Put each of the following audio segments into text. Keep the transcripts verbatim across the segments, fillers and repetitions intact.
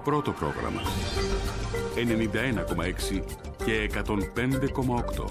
Πρώτο πρόγραμμα. ενενήντα ένα κόμμα έξι και εκατόν πέντε κόμμα οκτώ.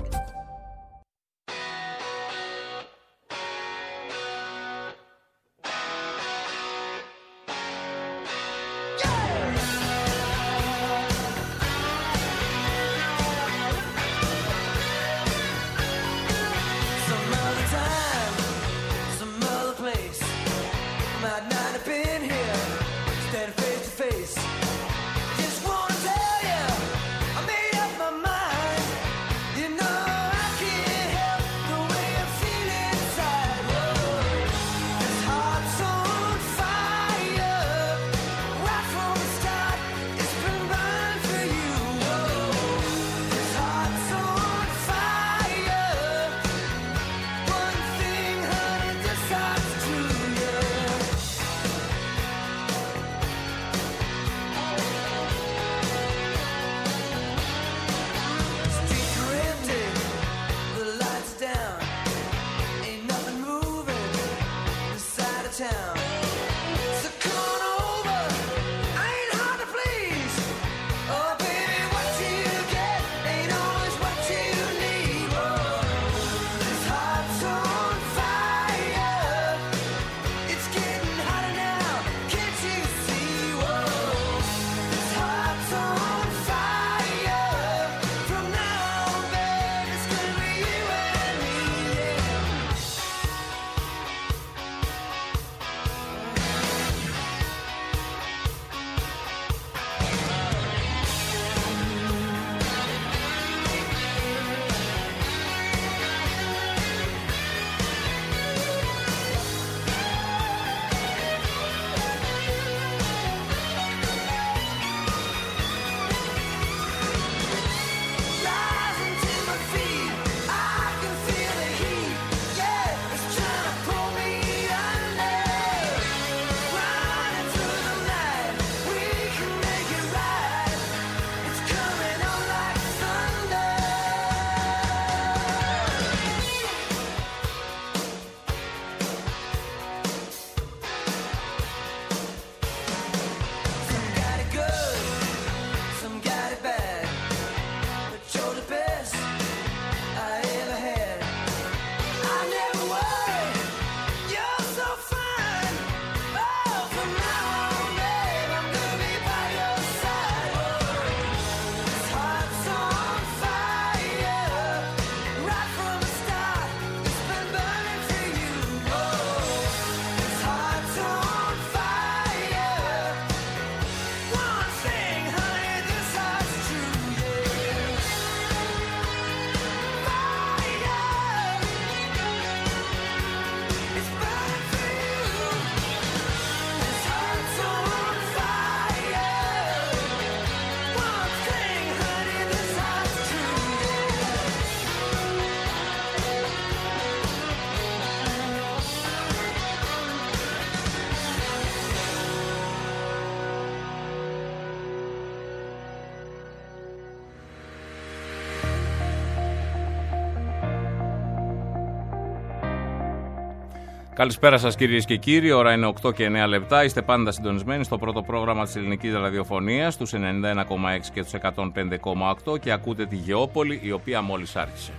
Καλησπέρα σας κυρίες και κύριοι, ώρα είναι οκτώ και εννέα λεπτά, είστε πάντα συντονισμένοι στο πρώτο πρόγραμμα της ελληνικής ραδιοφωνίας, τους ενενήντα ένα κόμμα έξι και τους εκατόν πέντε κόμμα οκτώ και ακούτε τη Γεώπολη, η οποία μόλις άρχισε.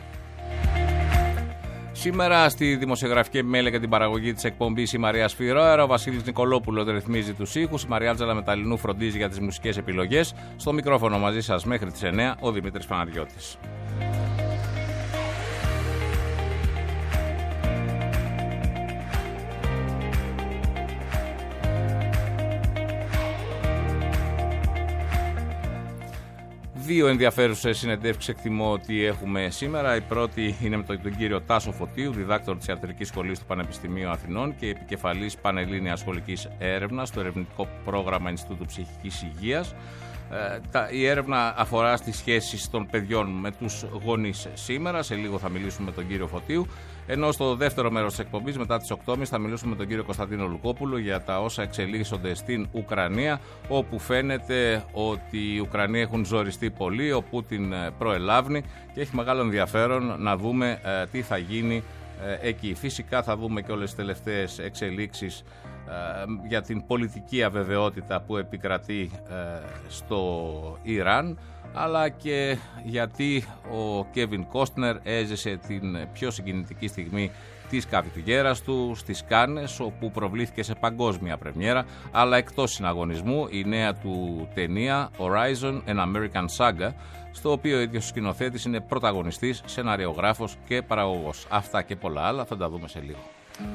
Σήμερα στη δημοσιογραφική επιμέλεια και την παραγωγή της εκπομπής η Μαρία Σφυρόερα, ο Βασίλης Νικολόπουλος ρυθμίζει τους ήχους, η Μαριάτζελα Μεταλλινού φροντίζει για τις μουσικές επιλογές. Στο μικρόφωνο μαζί σας μέχρι τις εννέα ο Δημήτρης Παναγιώτης. Δύο ενδιαφέρουσες συνεντεύξεις εκτιμώ ότι έχουμε σήμερα. Η πρώτη είναι με τον κύριο Τάσο Φωτίου, διδάκτορο της Ιατρικής Σχολής του Πανεπιστημίου Αθηνών και επικεφαλής Πανελλήνιας Σχολικής Έρευνας στο ερευνητικό πρόγραμμα Ινστιτούτου Ψυχικής Υγείας. Η έρευνα αφορά στις σχέσεις των παιδιών με τους γονείς σήμερα. Σε λίγο θα μιλήσουμε με τον κύριο Φωτίου. Ενώ στο δεύτερο μέρος της εκπομπής, μετά τις οκτώ και μισή, θα μιλήσουμε με τον κύριο Κωνσταντίνο Λουκόπουλο για τα όσα εξελίσσονται στην Ουκρανία, όπου φαίνεται ότι οι Ουκρανοί έχουν ζοριστεί πολύ, ο Πούτιν προελάβνει και έχει μεγάλο ενδιαφέρον να δούμε ε, τι θα γίνει ε, εκεί. Φυσικά θα δούμε και όλες τις τελευταίες εξελίξεις για την πολιτική αβεβαιότητα που επικρατεί στο Ιράν, αλλά και γιατί ο Κέβιν Κόστνερ έζησε την πιο συγκινητική στιγμή της καριέρας του στις Κάνες, όπου προβλήθηκε σε παγκόσμια πρεμιέρα, αλλά εκτός συναγωνισμού, η νέα του ταινία Horizon, an American Saga, στο οποίο ο ίδιος σκηνοθέτης είναι πρωταγωνιστής, σεναριογράφος και παραγωγός. Αυτά και πολλά άλλα θα τα δούμε σε λίγο.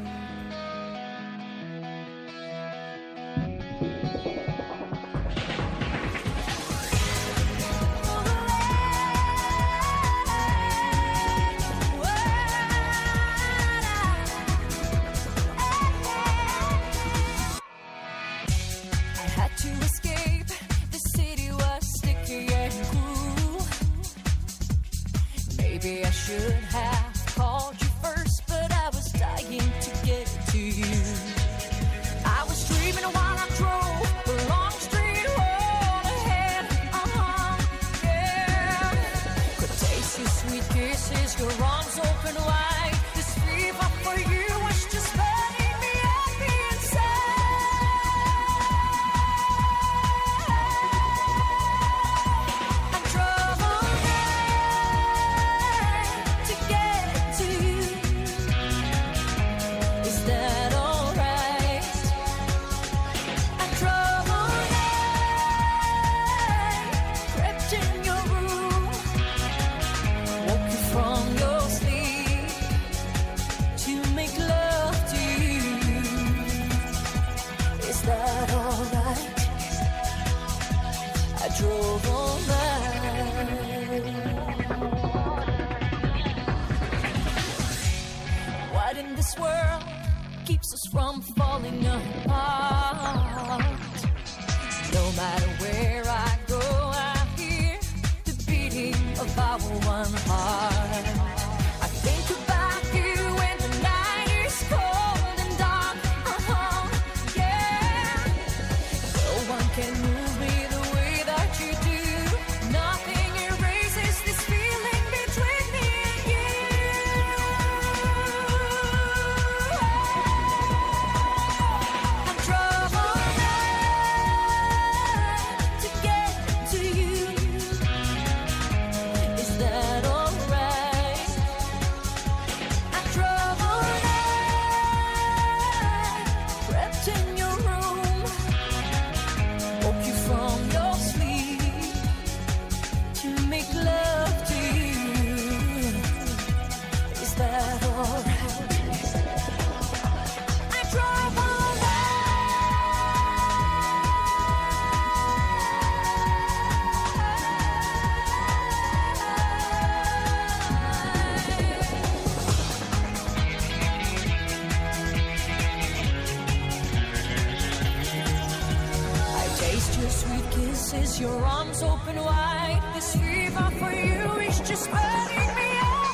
Your arms open wide, this fever for you is just burning me up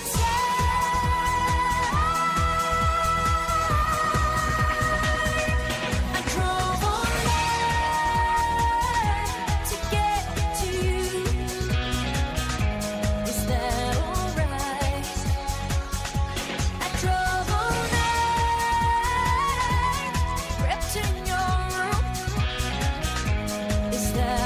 inside. I drove all night to get to you. Is that alright? I drove all night, crept in your room. Is that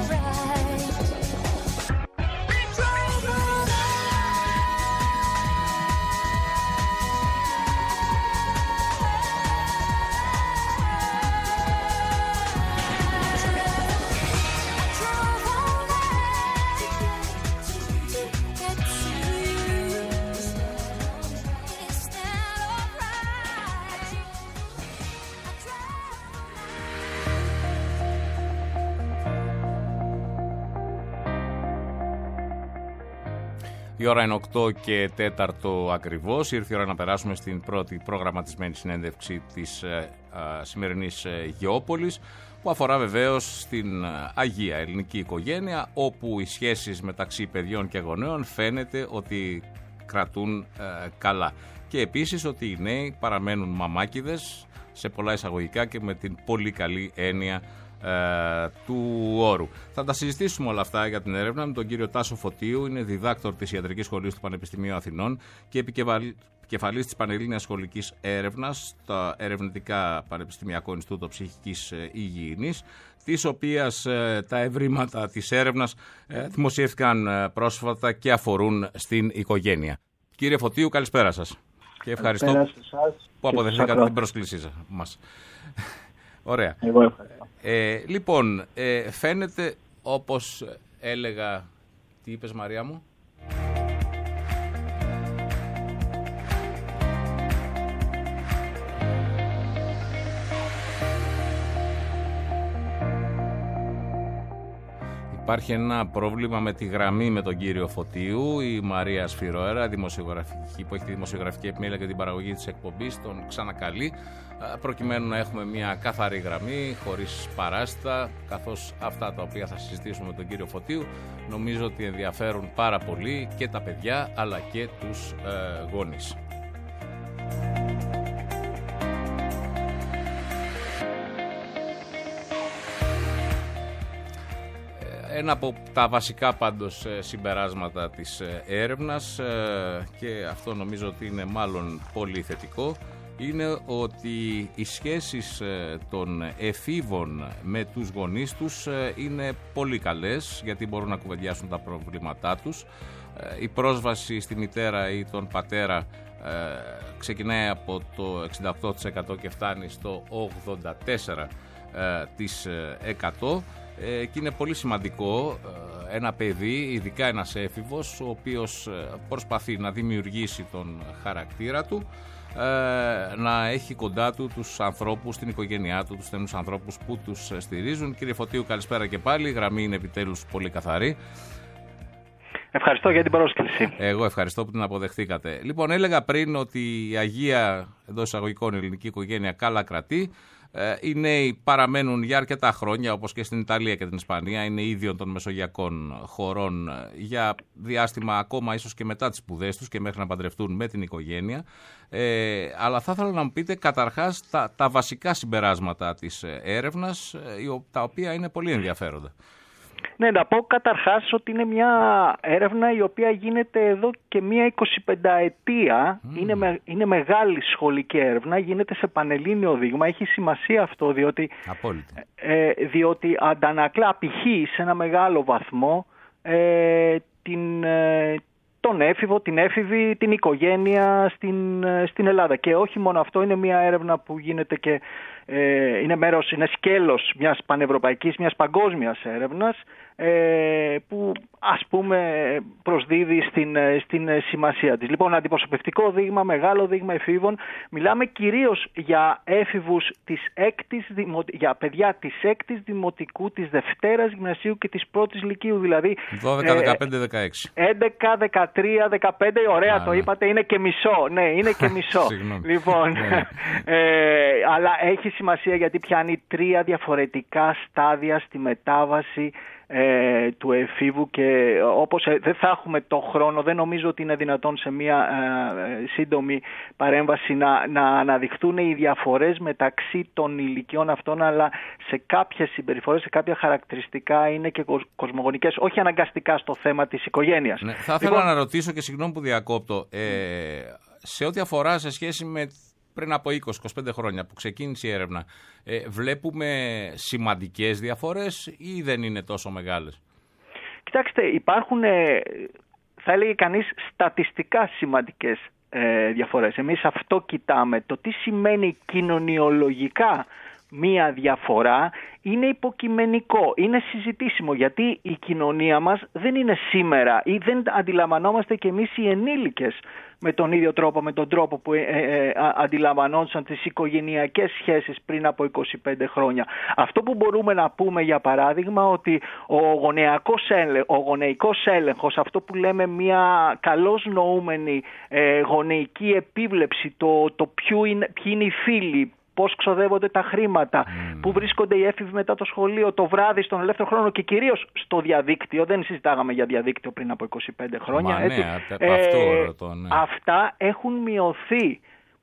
Η ώρα είναι οκτώ και τέσσερα ακριβώς. Ήρθε η ώρα να περάσουμε στην πρώτη προγραμματισμένη συνέντευξη της ε, ε, σημερινής ε, Γεώπολης, που αφορά βεβαίως στην ε, Αγία Ελληνική οικογένεια, όπου οι σχέσεις μεταξύ παιδιών και γονέων φαίνεται ότι κρατούν ε, καλά. Και επίσης ότι οι νέοι παραμένουν μαμάκιδες, σε πολλά εισαγωγικά και με την πολύ καλή έννοια ε, του όρου. Θα τα συζητήσουμε όλα αυτά για την έρευνα με τον κύριο Τάσο Φωτίου, είναι διδάκτορ της Ιατρικής Σχολής του Πανεπιστημίου Αθηνών και επικεφαλής της Πανελλήνιας Σχολικής Έρευνας στο Ερευνητικά Πανεπιστημιακό Ινστιτούτο Ψυχικής Υγιεινής, της οποίας ε, τα ευρήματα της έρευνας ε, δημοσιεύτηκαν ε, πρόσφατα και αφορούν στην οικογένεια. Κύριε Φωτίου, καλησπέρα σας. Και ευχαριστώ που αποδεχθήκατε την πρόσκλησή μας. Ωραία. Εγώ ευχαριστώ. Ε, λοιπόν, ε, φαίνεται, όπως έλεγα... Τι είπες, Μαρία μου? Υπάρχει ένα πρόβλημα με τη γραμμή με τον κύριο Φωτίου. Η Μαρία Σφυροέρα, δημοσιογραφική, που έχει τη δημοσιογραφική επιμέλεια και την παραγωγή της εκπομπής, τον ξανακαλεί προκειμένου να έχουμε μια καθαρή γραμμή, χωρίς παράστα, καθώς αυτά τα οποία θα συζητήσουμε με τον κύριο Φωτίου νομίζω ότι ενδιαφέρουν πάρα πολύ και τα παιδιά αλλά και τους ε, γονείς. Ένα από τα βασικά πάντως συμπεράσματα της έρευνας, και αυτό νομίζω ότι είναι μάλλον πολύ θετικό, είναι ότι οι σχέσεις των εφήβων με τους γονείς τους είναι πολύ καλές, γιατί μπορούν να κουβεντιάσουν τα προβλήματά τους. Η πρόσβαση στη μητέρα ή τον πατέρα ξεκινάει από το εξήντα οκτώ τοις εκατό και φτάνει στο ογδόντα τέσσερα τοις εκατό. Και είναι πολύ σημαντικό ένα παιδί, ειδικά ένας έφηβος, ο οποίος προσπαθεί να δημιουργήσει τον χαρακτήρα του, να έχει κοντά του τους ανθρώπους, την οικογένειά του, τους στενούς ανθρώπους που τους στηρίζουν. Κύριε Φωτίου, καλησπέρα και πάλι. Η γραμμή είναι επιτέλους πολύ καθαρή. Ευχαριστώ για την πρόσκληση. Εγώ ευχαριστώ που την αποδεχτήκατε. Λοιπόν, έλεγα πριν ότι η Αγία, εντός εισαγωγικών, ελληνική οικογένεια καλά κρατεί. Οι νέοι παραμένουν για αρκετά χρόνια, όπως και στην Ιταλία και την Ισπανία, είναι ίδιων των μεσογειακών χωρών για διάστημα ακόμα ίσως και μετά τις σπουδές τους και μέχρι να παντρευτούν με την οικογένεια. Ε, αλλά θα ήθελα να μου πείτε καταρχάς τα, τα βασικά συμπεράσματα της έρευνας, τα οποία είναι πολύ ενδιαφέροντα. Ναι, να πω καταρχάς ότι είναι μια έρευνα η οποία γίνεται εδώ και μια εικοσιπενταετία. Mm. Είναι, με, είναι μεγάλη σχολική έρευνα, γίνεται σε πανελλήνιο δείγμα. Έχει σημασία αυτό διότι, ε, διότι αντανακλά, απηχεί σε ένα μεγάλο βαθμό ε, την, ε, τον έφηβο, την έφηβη, την οικογένεια στην, στην Ελλάδα. Και όχι μόνο αυτό, είναι μια έρευνα που γίνεται και ε, είναι μέρος, είναι σκέλος μιας πανευρωπαϊκής, μιας παγκόσμιας έρευνας, ε, που ας πούμε προσδίδει στην, στην σημασία της. Λοιπόν, αντιπροσωπευτικό δείγμα, μεγάλο δείγμα εφήβων. Μιλάμε κυρίως για έφηβους της έκτης, για παιδιά της έκτης δημοτικού, της Δευτέρας Γυμνασίου και της πρώτης Λυκείου, δηλαδή δώδεκα, δεκαπέντε, δεκαέξι. έντεκα, δεκατρία, δεκαπέντε, ωραία. Α, το ναι. Είπατε, είναι και μισό. Ναι, είναι και μισό. Λοιπόν, ναι. ε, αλλά έχει σημασία γιατί πιάνει τρία διαφορετικά στάδια στη μετάβαση Ε, του εφήβου, και όπως ε, δεν θα έχουμε το χρόνο, δεν νομίζω ότι είναι δυνατόν σε μια ε, σύντομη παρέμβαση να, να αναδειχθούν οι διαφορές μεταξύ των ηλικιών αυτών, αλλά σε κάποιες συμπεριφορές, σε κάποια χαρακτηριστικά είναι και κοσμογονικές, όχι αναγκαστικά στο θέμα της οικογένειας. Ναι, θα ήθελα λοιπόν να ρωτήσω, και συγγνώμη που διακόπτω, ε, σε ό,τι αφορά σε σχέση με πριν από είκοσι με είκοσι πέντε χρόνια που ξεκίνησε η έρευνα, ε, βλέπουμε σημαντικές διαφορές ή δεν είναι τόσο μεγάλες? Κοιτάξτε, υπάρχουν, ε, θα έλεγε κανείς, στατιστικά σημαντικές ε, διαφορές. Εμείς αυτό κοιτάμε. Το τι σημαίνει κοινωνιολογικά μία διαφορά είναι υποκειμενικό, είναι συζητήσιμο, γιατί η κοινωνία μας δεν είναι σήμερα ή δεν αντιλαμβανόμαστε κι εμείς οι ενήλικες με τον ίδιο τρόπο, με τον τρόπο που ε, ε, αντιλαμβανόντουσαν τις οικογενειακές σχέσεις πριν από είκοσι πέντε χρόνια. Αυτό που μπορούμε να πούμε, για παράδειγμα, ότι ο, γονεϊκός έλεγ, ο γονεϊκός έλεγχος, αυτό που λέμε μια καλώς νοούμενη ε, γονεϊκή επίβλεψη, το, το ποιοι είναι, είναι οι φίλοι, πώς ξοδεύονται τα χρήματα, mm. πού βρίσκονται οι έφηβοι μετά το σχολείο, το βράδυ, στον ελεύθερο χρόνο και κυρίως στο διαδίκτυο. Δεν συζητάγαμε για διαδίκτυο πριν από είκοσι πέντε χρόνια. Μα, έτσι. Ναι, ε, αυτό, το, ναι. Αυτά έχουν μειωθεί.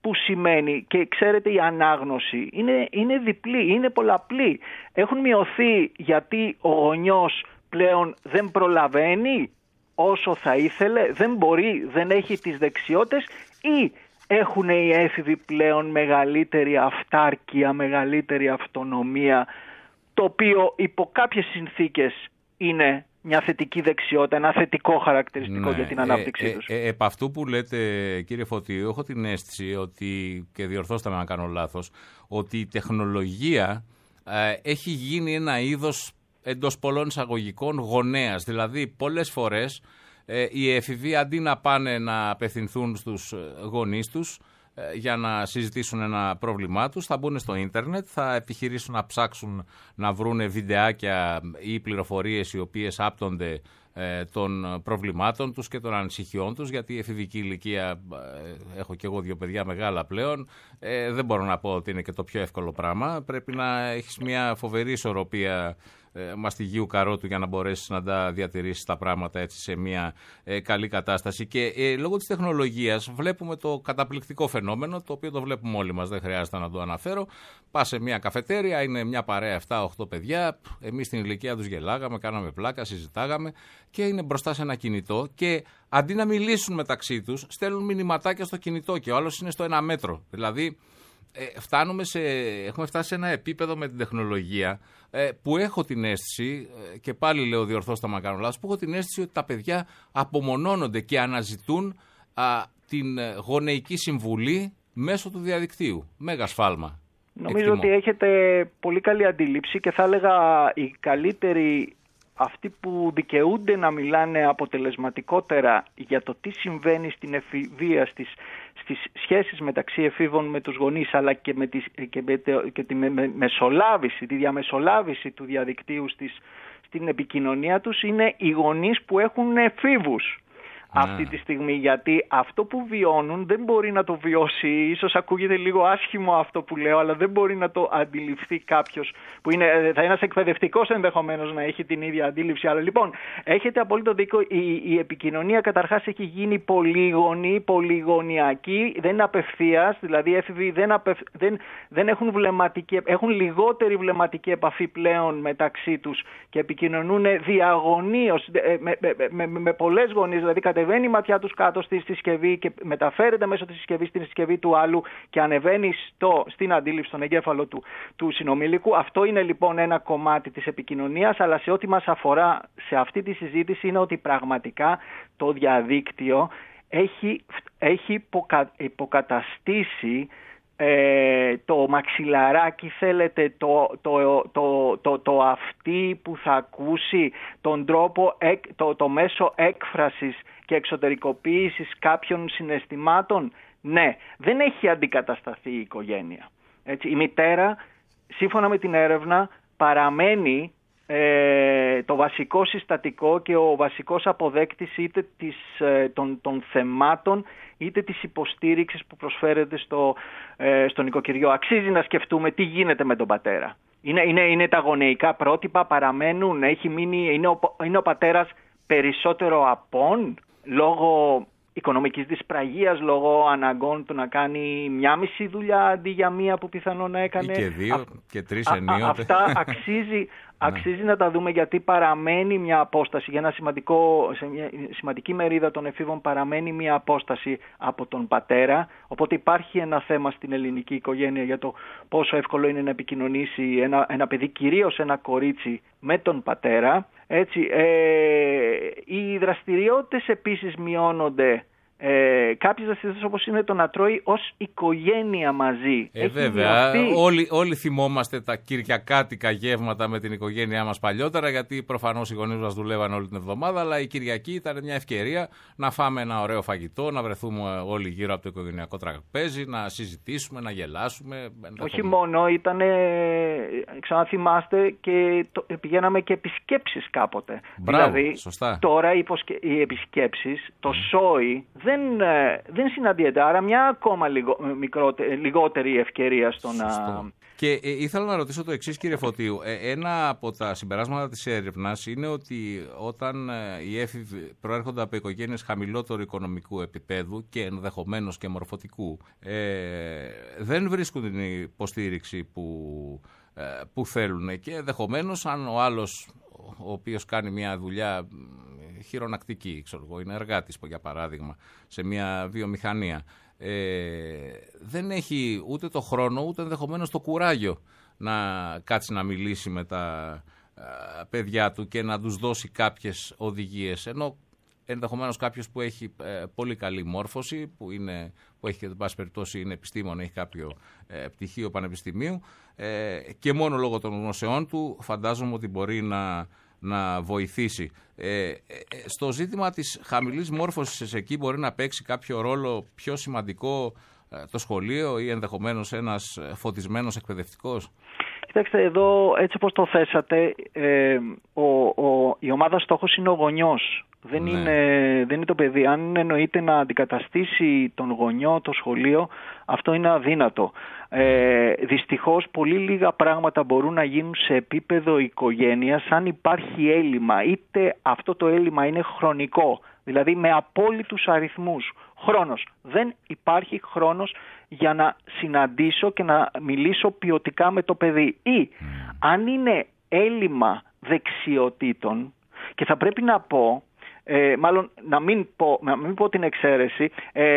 που σημαίνει, και ξέρετε η ανάγνωση είναι, είναι διπλή, είναι πολλαπλή. Έχουν μειωθεί γιατί ο γονιός πλέον δεν προλαβαίνει όσο θα ήθελε, δεν μπορεί, δεν έχει τις δεξιότητες, ή έχουν οι έφηβοι πλέον μεγαλύτερη αυτάρκεια, μεγαλύτερη αυτονομία, το οποίο υπό κάποιες συνθήκες είναι μια θετική δεξιότητα, ένα θετικό χαρακτηριστικό, ναι, για την ανάπτυξή ε, τους. Ε, ε, επ' αυτού που λέτε, κύριε Φωτίου, έχω την αίσθηση ότι, και διορθώστε με αν κάνω λάθος, ότι η τεχνολογία ε, έχει γίνει ένα είδος εντός πολλών εισαγωγικών γονέας. Δηλαδή πολλές φορές ε, οι έφηβοι αντί να πάνε να απευθυνθούν στους γονείς τους ε, για να συζητήσουν ένα πρόβλημά τους, θα μπουν στο ίντερνετ, θα επιχειρήσουν να ψάξουν να βρούνε βιντεάκια ή πληροφορίες οι οποίες άπτονται ε, των προβλημάτων τους και των ανησυχιών τους, γιατί η εφηβική ηλικία, ε, έχω και εγώ δύο παιδιά μεγάλα πλέον, ε, δεν μπορώ να πω ότι είναι και το πιο εύκολο πράγμα. Πρέπει να έχεις μια φοβερή ισορροπία ε, μαστιγίου καρότου για να μπορέσεις να τα διατηρήσεις τα πράγματα έτσι σε μια ε, καλή κατάσταση. Και ε, λόγω της τεχνολογίας βλέπουμε το καταπληκτικό φαινόμενο, το οποίο το βλέπουμε όλοι μας, δεν χρειάζεται να το αναφέρω. Πας σε μια καφετέρια, είναι μια παρέα επτά οχτώ παιδιά, εμείς στην ηλικία τους γελάγαμε, κάναμε πλάκα, συζητάγαμε, και είναι μπροστά σε ένα κινητό και αντί να μιλήσουν μεταξύ τους, στέλνουν μηνυματάκια στο κινητό και ο άλλος είναι στο ένα μέτρο. Δηλαδή, ε, φτάνουμε σε, έχουμε φτάσει σε ένα επίπεδο με την τεχνολογία ε, που έχω την αίσθηση, ε, και πάλι λέω διορθώστε να κάνω λάθος, που έχω την αίσθηση ότι τα παιδιά απομονώνονται και αναζητούν α, την γονεϊκή συμβουλή μέσω του διαδικτύου. Μέγα σφάλμα. Νομίζω Εκτιμώ. ότι έχετε πολύ καλή αντίληψη και θα έλεγα οι καλύτεροι, αυτοί που δικαιούνται να μιλάνε αποτελεσματικότερα για το τι συμβαίνει στην εφηβεία, στις, στις σχέσεις μεταξύ εφήβων με τους γονείς, αλλά και, με, τις, και, με, και τη με, με, μεσολάβηση, τη διαμεσολάβηση του διαδικτύου στις, στην επικοινωνία τους, είναι οι γονείς που έχουν εφήβους. Αυτή τη στιγμή, γιατί αυτό που βιώνουν δεν μπορεί να το βιώσει, ίσως ακούγεται λίγο άσχημο αυτό που λέω, αλλά δεν μπορεί να το αντιληφθεί κάποιος που είναι, θα είναι ένας εκπαιδευτικός ενδεχομένως να έχει την ίδια αντίληψη. Αλλά λοιπόν, έχετε απόλυτο δίκιο, η, η επικοινωνία καταρχάς έχει γίνει πολύγωνη, πολυγωνιακή, δεν είναι απευθείας, δηλαδή οι έφηβοι δεν, απευ, δεν, δεν έχουν, βλεμματική, έχουν λιγότερη βλεμματική επαφή πλέον μεταξύ τους και επικοινωνούν διαγωνίως με, με, με, με, με πολλές γωνίες, δηλαδή κατεβαίνει η ματιά τους κάτω στη συσκευή και μεταφέρεται μέσω της συσκευής στην συσκευή του άλλου και ανεβαίνει στο, στην αντίληψη, στον εγκέφαλο του, του συνομήλικου. Αυτό είναι λοιπόν ένα κομμάτι της επικοινωνίας, αλλά σε ό,τι μας αφορά σε αυτή τη συζήτηση είναι ότι πραγματικά το διαδίκτυο έχει, έχει υποκα, υποκαταστήσει Ε, το μαξιλαράκι, θέλετε, το, το, το, το, το αυτί που θα ακούσει, τον τρόπο, εκ, το, το μέσο έκφρασης και εξωτερικοποίησης κάποιων συναισθημάτων. Ναι, δεν έχει αντικατασταθεί η οικογένεια. Έτσι, η μητέρα, σύμφωνα με την έρευνα, παραμένει ε, το βασικό συστατικό και ο βασικός αποδέκτης είτε της, ε, των, των θεμάτων είτε της υποστήριξης που προσφέρεται στο, ε, στο νοικοκυριό. Αξίζει να σκεφτούμε τι γίνεται με τον πατέρα. Είναι, είναι, είναι τα γονεϊκά πρότυπα, παραμένουν, έχει μείνει, είναι, ο, είναι ο πατέρας περισσότερο απόν λόγω οικονομικής δυσπραγίας, λόγω αναγκών του να κάνει μια μισή δουλειά αντί για μία που πιθανόν να έκανε. Ή και δύο α, και τρεις ενίοτε. Αυτά αξίζει, αξίζει να τα δούμε, γιατί παραμένει μια απόσταση, για ένα σημαντικό, σε μια σημαντική μερίδα των εφήβων παραμένει μια απόσταση από τον πατέρα, οπότε υπάρχει ένα θέμα στην ελληνική οικογένεια για το πόσο εύκολο είναι να επικοινωνήσει ένα, ένα παιδί, κυρίως ένα κορίτσι, με τον πατέρα. Έτσι, ε, οι δραστηριότητες επίσης μειώνονται. Ε, κάποιες δραστηριότητες όπως είναι το να τρώει ως οικογένεια μαζί. Ε, βέβαια, όλοι, όλοι θυμόμαστε τα κυριακάτικα γεύματα με την οικογένειά μας παλιότερα, γιατί προφανώς οι γονείς μας δουλεύαν όλη την εβδομάδα, αλλά η Κυριακή ήταν μια ευκαιρία να φάμε ένα ωραίο φαγητό, να βρεθούμε όλοι γύρω από το οικογενειακό τραπέζι, να συζητήσουμε, να γελάσουμε. Όχι μόνο, ήταν, ξαναθυμάστε, και το, πηγαίναμε και επισκέψεις κάποτε. Μπράβο, δηλαδή, σωστά. Τώρα οι, υποσκε... οι επισκέψεις, το mm. σόι δεν, δεν συναντιέται, άρα μια ακόμα λιγο... μικρότερη, λιγότερη ευκαιρία στο να, Και ε, ήθελα να ρωτήσω το εξής, κύριε Φωτίου. Ε, ένα από τα συμπεράσματα της έρευνας είναι ότι όταν ε, οι έφηβοι προέρχονται από οικογένειες χαμηλότερου οικονομικού επίπεδου και ενδεχομένως και μορφωτικού, ε, δεν βρίσκουν την υποστήριξη που, ε, που θέλουν. Και ενδεχομένως αν ο άλλος, ο οποίος κάνει μια δουλειά χειρονακτική, ξέρω εγώ, είναι εργάτης για παράδειγμα, σε μια βιομηχανία, Ε, δεν έχει ούτε το χρόνο ούτε ενδεχομένως το κουράγιο να κάτσει να μιλήσει με τα α, παιδιά του και να τους δώσει κάποιες οδηγίες, ενώ ενδεχομένως κάποιος που έχει ε, πολύ καλή μόρφωση, που, είναι, που έχει, εν πάση περιπτώσει, είναι επιστήμον, έχει κάποιο ε, πτυχίο πανεπιστημίου ε, και μόνο λόγω των γνωσεών του φαντάζομαι ότι μπορεί να να βοηθήσει. Ε, ε, στο ζήτημα της χαμηλής μόρφωσης εκεί μπορεί να παίξει κάποιο ρόλο πιο σημαντικό ε, το σχολείο ή ενδεχομένως ένας φωτισμένος εκπαιδευτικός? Κοιτάξτε, εδώ έτσι όπως το θέσατε, ε, ο, ο, η ομάδα στόχος είναι ο γονιός. Δεν, ναι. είναι, δεν είναι το παιδί. Αν εννοείται να αντικαταστήσει τον γονιό το σχολείο, αυτό είναι αδύνατο. Ε, δυστυχώς πολύ λίγα πράγματα μπορούν να γίνουν σε επίπεδο οικογένειας αν υπάρχει έλλειμμα, είτε αυτό το έλλειμμα είναι χρονικό, δηλαδή με απόλυτους αριθμούς. Χρόνος. Δεν υπάρχει χρόνος για να συναντήσω και να μιλήσω ποιοτικά με το παιδί. Ή αν είναι έλλειμμα δεξιοτήτων, και θα πρέπει να πω, Ε, μάλλον να μην πω, να μην πω την εξαίρεση,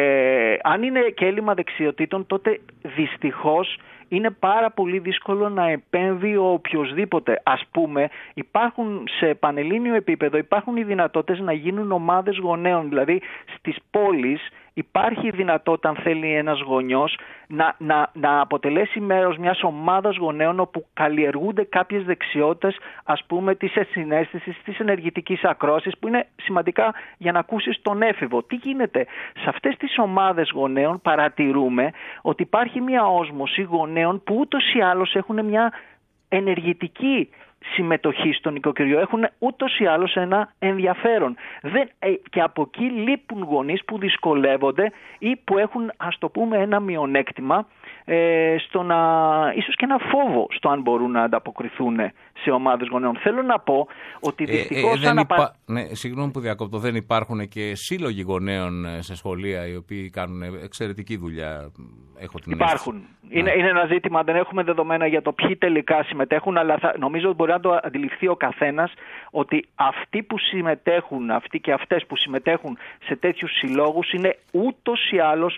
ε, αν είναι και έλλειμμα δεξιοτήτων, τότε δυστυχώς είναι πάρα πολύ δύσκολο να επέμβει ο οποιοσδήποτε. Ας πούμε, υπάρχουν σε πανελλήνιο επίπεδο, υπάρχουν οι δυνατότητες να γίνουν ομάδες γονέων, δηλαδή στις πόλεις υπάρχει η δυνατότητα, αν θέλει ένας γονιός, να, να, να αποτελέσει μέρος μιας ομάδας γονέων όπου καλλιεργούνται κάποιες δεξιότητες, ας πούμε, της συναίσθησης, της ενεργητικής ακρόασης, που είναι σημαντικά για να ακούσεις τον έφηβο. Τι γίνεται? Σε αυτές τις ομάδες γονέων παρατηρούμε ότι υπάρχει μια όσμωση γονέων που ούτως ή άλλως έχουν μια ενεργητική συμμετοχή στον οικοκυριό, έχουν ούτως ή άλλως ένα ενδιαφέρον. Δεν, ε, και από εκεί λείπουν γονείς που δυσκολεύονται ή που έχουν, ας το πούμε, ένα μειονέκτημα, ε, στο να, ίσως και ένα φόβο στο αν μπορούν να ανταποκριθούν σε ομάδες γονέων. Θέλω να πω ότι δυστυχώς... Ε, ε, αναπα... υπά... ναι, συγγνώμη που διακόπτω, δεν υπάρχουν και σύλλογοι γονέων σε σχολεία οι οποίοι κάνουν εξαιρετική δουλειά? Έχω την υπάρχουν. Είναι, ναι. είναι ένα ζήτημα, δεν έχουμε δεδομένα για το ποιοι τελικά συμμετέχουν, αλλά θα, νομίζω ότι μπορεί να το αντιληφθεί ο καθένας ότι αυτοί που συμμετέχουν, αυτοί και αυτές που συμμετέχουν σε τέτοιους συλλόγους είναι ούτως ή άλλως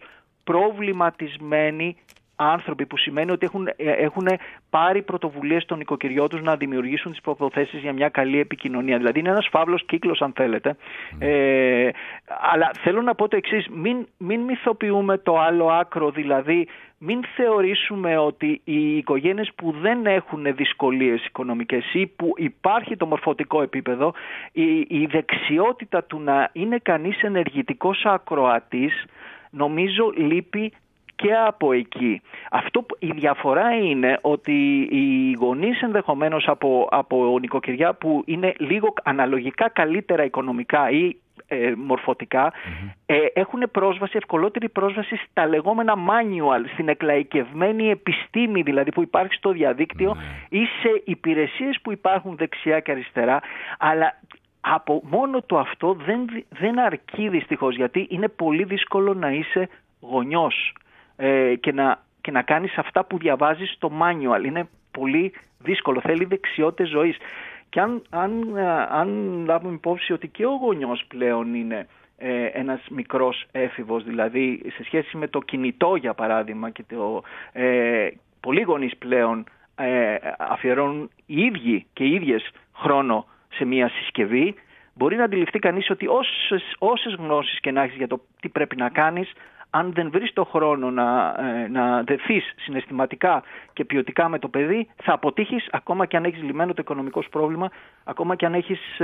προβληματισμένοι άνθρωποι, που σημαίνει ότι έχουν, έχουν πάρει πρωτοβουλίες στον οικοκυριό τους να δημιουργήσουν τις προϋποθέσεις για μια καλή επικοινωνία. Δηλαδή είναι ένας φαύλος κύκλος, αν θέλετε. Mm. Ε, αλλά θέλω να πω το εξής, μην, μην μυθοποιούμε το άλλο άκρο, δηλαδή μην θεωρήσουμε ότι οι οικογένειες που δεν έχουν δυσκολίες οικονομικές ή που υπάρχει το μορφωτικό επίπεδο, η, η δεξιότητα του να είναι κανείς ενεργητικός ακροατής, νομίζω λείπει και από εκεί. Αυτό που, η διαφορά είναι ότι οι γονείς ενδεχομένως από, από νοικοκυριά που είναι λίγο αναλογικά καλύτερα οικονομικά ή ε, μορφωτικά, mm-hmm. ε, έχουν πρόσβαση, ευκολότερη πρόσβαση στα λεγόμενα manual, στην εκλαϊκευμένη επιστήμη δηλαδή που υπάρχει στο διαδίκτυο mm-hmm. ή σε υπηρεσίες που υπάρχουν δεξιά και αριστερά, αλλά από μόνο το αυτό δεν, δεν αρκεί δυστυχώς, γιατί είναι πολύ δύσκολο να είσαι γονιός ε, και, να, και να κάνεις αυτά που διαβάζεις στο manual. Είναι πολύ δύσκολο, θέλει δεξιότητες ζωής. Και αν, αν, αν λάβουμε υπόψη ότι και ο γονιός πλέον είναι ε, ένας μικρός έφηβος, δηλαδή σε σχέση με το κινητό για παράδειγμα, και το, ε, πολλοί γονείς πλέον ε, αφιερώνουν οι ίδιοι και οι ίδιες χρόνο σε μια συσκευή, μπορεί να αντιληφθεί κανείς ότι όσες, όσες γνώσεις και να έχεις για το τι πρέπει να κάνεις, αν δεν βρεις το χρόνο να, να δεθείς συναισθηματικά και ποιοτικά με το παιδί, θα αποτύχεις ακόμα και αν έχεις λυμμένο το οικονομικό πρόβλημα, ακόμα και αν έχεις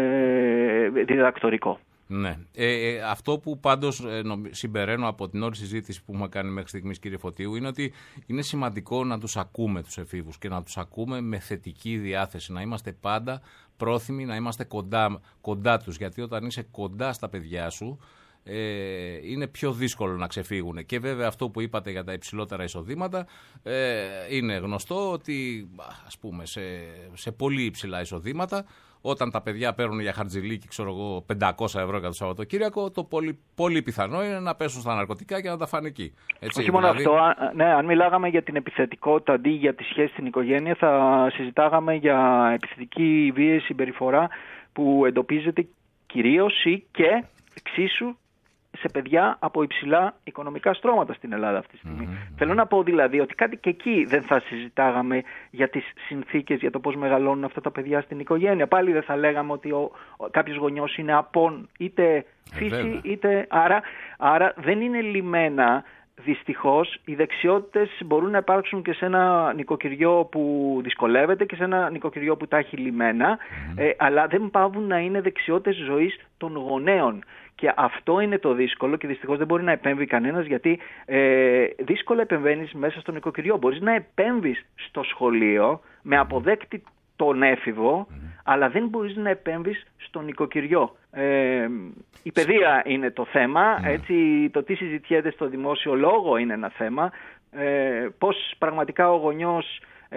ε, διδακτορικό. Ναι. Ε, ε, αυτό που πάντως ε, συμπεραίνω από την όλη συζήτηση που έχουμε κάνει μέχρι στιγμής, κύριε Φωτίου, είναι ότι είναι σημαντικό να τους ακούμε τους εφήβους και να τους ακούμε με θετική διάθεση, να είμαστε πάντα πρόθυμοι, να είμαστε κοντά, κοντά τους, γιατί όταν είσαι κοντά στα παιδιά σου, ε, είναι πιο δύσκολο να ξεφύγουν. Και βέβαια αυτό που είπατε για τα υψηλότερα εισοδήματα, ε, είναι γνωστό ότι ας πούμε σε, σε πολύ υψηλά εισοδήματα, όταν τα παιδιά παίρνουν για χαρτζηλίκι, ξέρω εγώ, πεντακόσια ευρώ για το Σαββατοκύριακο, το πολύ, πολύ πιθανό είναι να πέσουν στα ναρκωτικά και να τα φάνε εκεί. Έτσι, όχι μόνο δηλαδή... αυτό, ναι, αν μιλάγαμε για την επιθετικότητα αντί για τη σχέση στην οικογένεια, θα συζητάγαμε για επιθετική βίαιη συμπεριφορά που εντοπίζεται κυρίως ή και εξίσου σε παιδιά από υψηλά οικονομικά στρώματα στην Ελλάδα αυτή τη στιγμή. Mm-hmm. Θέλω να πω δηλαδή ότι κάτι και εκεί δεν θα συζητάγαμε για τις συνθήκες, για το πώς μεγαλώνουν αυτά τα παιδιά στην οικογένεια. Πάλι δεν θα λέγαμε ότι ο, ο, κάποιος γονιός είναι απόν είτε φύση ε, είτε... Άρα, άρα δεν είναι λιμένα. Δυστυχώς οι δεξιότητες μπορούν να υπάρξουν και σε ένα νοικοκυριό που δυσκολεύεται και σε ένα νοικοκυριό που τα έχει λιμένα, mm. ε, αλλά δεν πάβουν να είναι δεξιότητες ζωής των γονέων. Και αυτό είναι το δύσκολο και δυστυχώς δεν μπορεί να επέμβει κανένας, γιατί ε, δύσκολα επεμβαίνεις μέσα στο νοικοκυριό. Μπορείς να επέμβεις στο σχολείο με αποδέκτη τον έφηβο, mm. αλλά δεν μπορείς να επέμβεις στο νοικοκυριό. Ε, η παιδεία είναι το θέμα, mm. έτσι, το τι συζητιέται στο δημόσιο λόγο είναι ένα θέμα, ε, πώς πραγματικά ο γονιός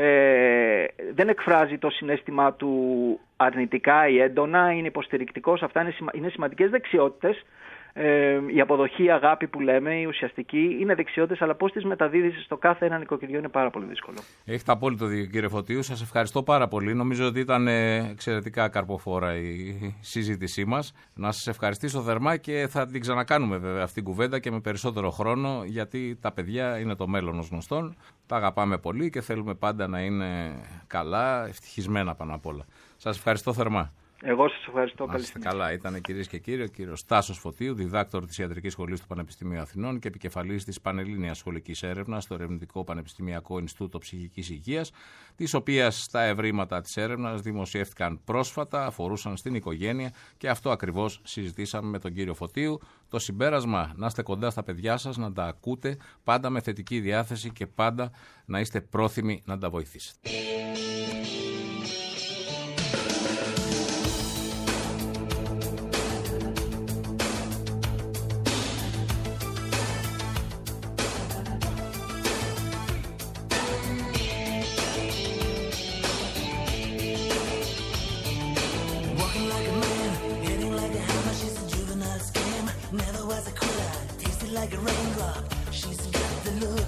ε, δεν εκφράζει το συναίσθημά του αρνητικά ή έντονα, είναι υποστηρικτικός, αυτά είναι, σημα, είναι σημαντικές δεξιότητες. Ε, η αποδοχή, η αγάπη που λέμε, η ουσιαστική είναι δεξιότητες, αλλά πώς τις μεταδίδεις στο κάθε ένα νοικοκυριό είναι πάρα πολύ δύσκολο. Έχετε απόλυτο δίκιο, κύριε Φωτίου. Σας ευχαριστώ πάρα πολύ. Νομίζω ότι ήταν εξαιρετικά καρποφόρα η συζήτησή μας. Να σας ευχαριστήσω θερμά και θα την ξανακάνουμε βέβαια αυτή την κουβέντα και με περισσότερο χρόνο, γιατί τα παιδιά είναι το μέλλον ως γνωστόν. Τα αγαπάμε πολύ και θέλουμε πάντα να είναι καλά, ευτυχισμένα πάνω απ' όλα. Σας ευχαριστώ θερμά. Εγώ σας ευχαριστώ. Να είστε καλά. Ήταν, κυρίες και κύριοι, ο κύριος Τάσος Φωτίου, διδάκτορ της Ιατρικής Σχολής του Πανεπιστημίου Αθηνών και επικεφαλής της Πανελλήνιας Σχολικής Έρευνας στο Ερευνητικό Πανεπιστημιακό Ινστιτούτο Ψυχικής Υγείας, της οποίας τα ευρήματα της έρευνας δημοσιεύτηκαν πρόσφατα, αφορούσαν στην οικογένεια και αυτό ακριβώς συζητήσαμε με τον κύριο Φωτίου. Το συμπέρασμα: να είστε κοντά στα παιδιά σας, να τα ακούτε, πάντα με θετική διάθεση και πάντα να είστε πρόθυμοι να τα βοηθήσετε. Like a raindrop, she's got the look.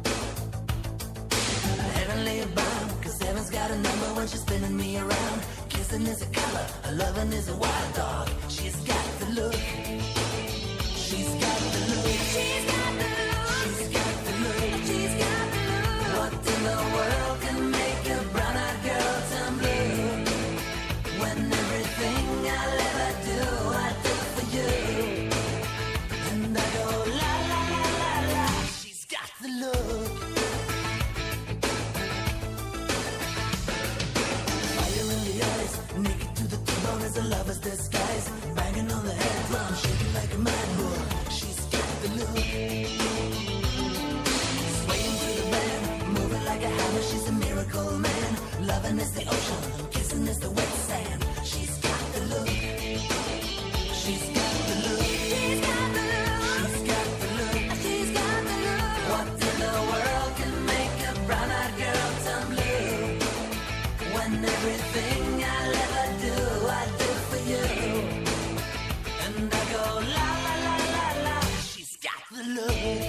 Heavenly bound, cause heaven's got a number when she's spinning me around. Kissing is a color, a loving is a wild dog. She's got the look. She's got the look. She's got the look. She's got the look. She's got the look. What in the world can make a brown-eyed girl turn blue? When everything I'll ever do, I do for you. And I go la la la la la. She's got the look. Fire in the eyes, naked to the T-bone as a lover's disguise. Banging on the head drum, shaking like a mad bull. She's got the look. Swaying through the band, moving like a hammer. She's a miracle man. Loving is the ocean, kissing is the wet sand. She's got the look. She's got the look. She's got the look. She's got the look. She's got the look. What in the world can make a brown-eyed girl turn blue? When everything I'll ever do, I do for you. And I go la la la la la. She's got the look.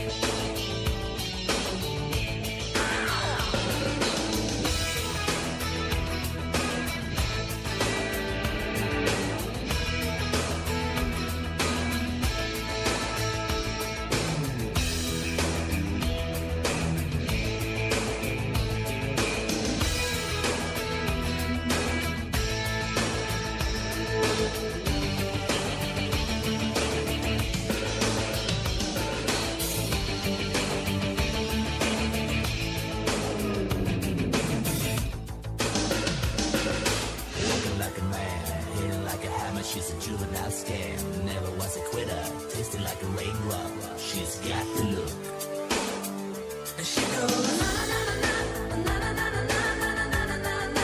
She's a juvenile scam, never was a quitter, tasted like a raindrop. She's got the look. And she goes na na na na na na na na na na na na na.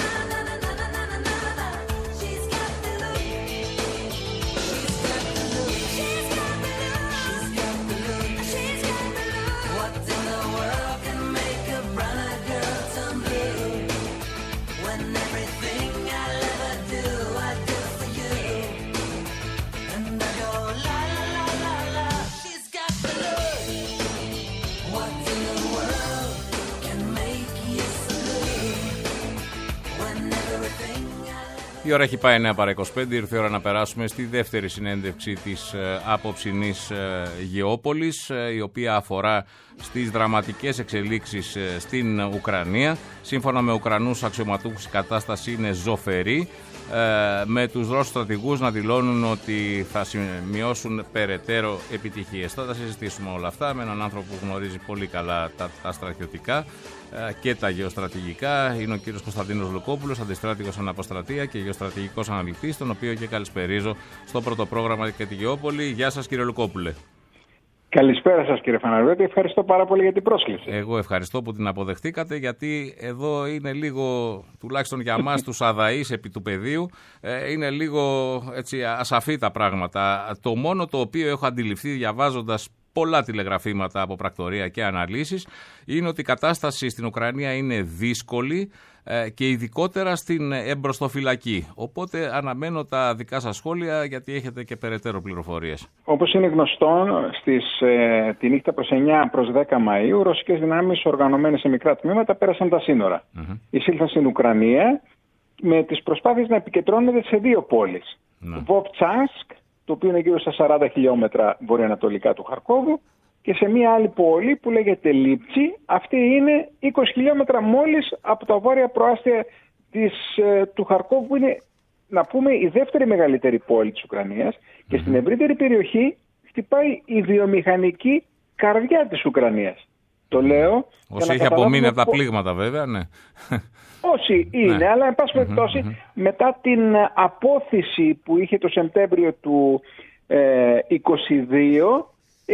She's got the look. She's got the look. Η ώρα έχει πάει εννιά παρά είκοσι πέντε, ήρθε η ώρα να περάσουμε στη δεύτερη συνέντευξη της ε, απόψινής ε, Γεώπολης, ε, η οποία αφορά στις δραματικές εξελίξεις ε, στην Ουκρανία. Σύμφωνα με Ουκρανούς αξιωματούχους η κατάσταση είναι ζωφερή, ε, με τους Ρώσους στρατηγούς να δηλώνουν ότι θα σημειώσουν περαιτέρω επιτυχίες. Θα τα συζητήσουμε όλα αυτά με έναν άνθρωπο που γνωρίζει πολύ καλά τα, τα στρατιωτικά και τα γεωστρατηγικά. Είναι ο κύριος Κωνσταντίνος Λουκόπουλος, αντιστράτηγος αναποστρατεία και γεωστρατηγικός αναλυτής, τον οποίο και καλησπερίζω στο πρώτο πρόγραμμα και τη Γεώπολη. Γεια σας, κύριε Λουκόπουλε. Καλησπέρα σας, κύριε Φαναριώτη. Ευχαριστώ πάρα πολύ για την πρόσκληση. Εγώ ευχαριστώ που την αποδεχτήκατε, γιατί εδώ είναι λίγο, τουλάχιστον για μας τους αδαείς επί του πεδίου, είναι λίγο έτσι ασαφή τα πράγματα. Το μόνο το οποίο έχω αντιληφθεί διαβάζοντας πολλά τηλεγραφήματα από πρακτορία και αναλύσεις είναι ότι η κατάσταση στην Ουκρανία είναι δύσκολη και ειδικότερα στην εμπροστοφυλακή. Οπότε αναμένω τα δικά σας σχόλια, γιατί έχετε και περαιτέρω πληροφορίες. Όπως είναι γνωστό, στις, ε, τη νύχτα προς εννιά προς δέκα Μαΐου, ρωσικές δυνάμεις οργανωμένες σε μικρά τμήματα πέρασαν τα σύνορα. Mm-hmm. Εισήλθαν στην Ουκρανία με τις προσπάθειες να επικεντρώνονται σε δύο πόλεις. Mm-hmm. Βοβτσάνσκ, το οποίο είναι γύρω στα σαράντα χιλιόμετρα βορειοανατολικά του Χαρκόβου, και σε μία άλλη πόλη που λέγεται Λίψη. Αυτή είναι είκοσι χιλιόμετρα μόλις από τα βόρεια προάστια της, ε, του Χαρκόβου, που είναι, να πούμε, η δεύτερη μεγαλύτερη πόλη της Ουκρανίας. Mm-hmm. Και στην ευρύτερη περιοχή χτυπάει η βιομηχανική καρδιά της Ουκρανίας. Το λέω. Όσοι έχει απομείνει από τα πλήγματα, βέβαια, ναι. Όσοι είναι, ναι. Αλλά εν πάση περιπτώσει, mm-hmm. μετά την απόθυση που είχε το Σεπτέμβριο του ε, είκοσι δύο, ε,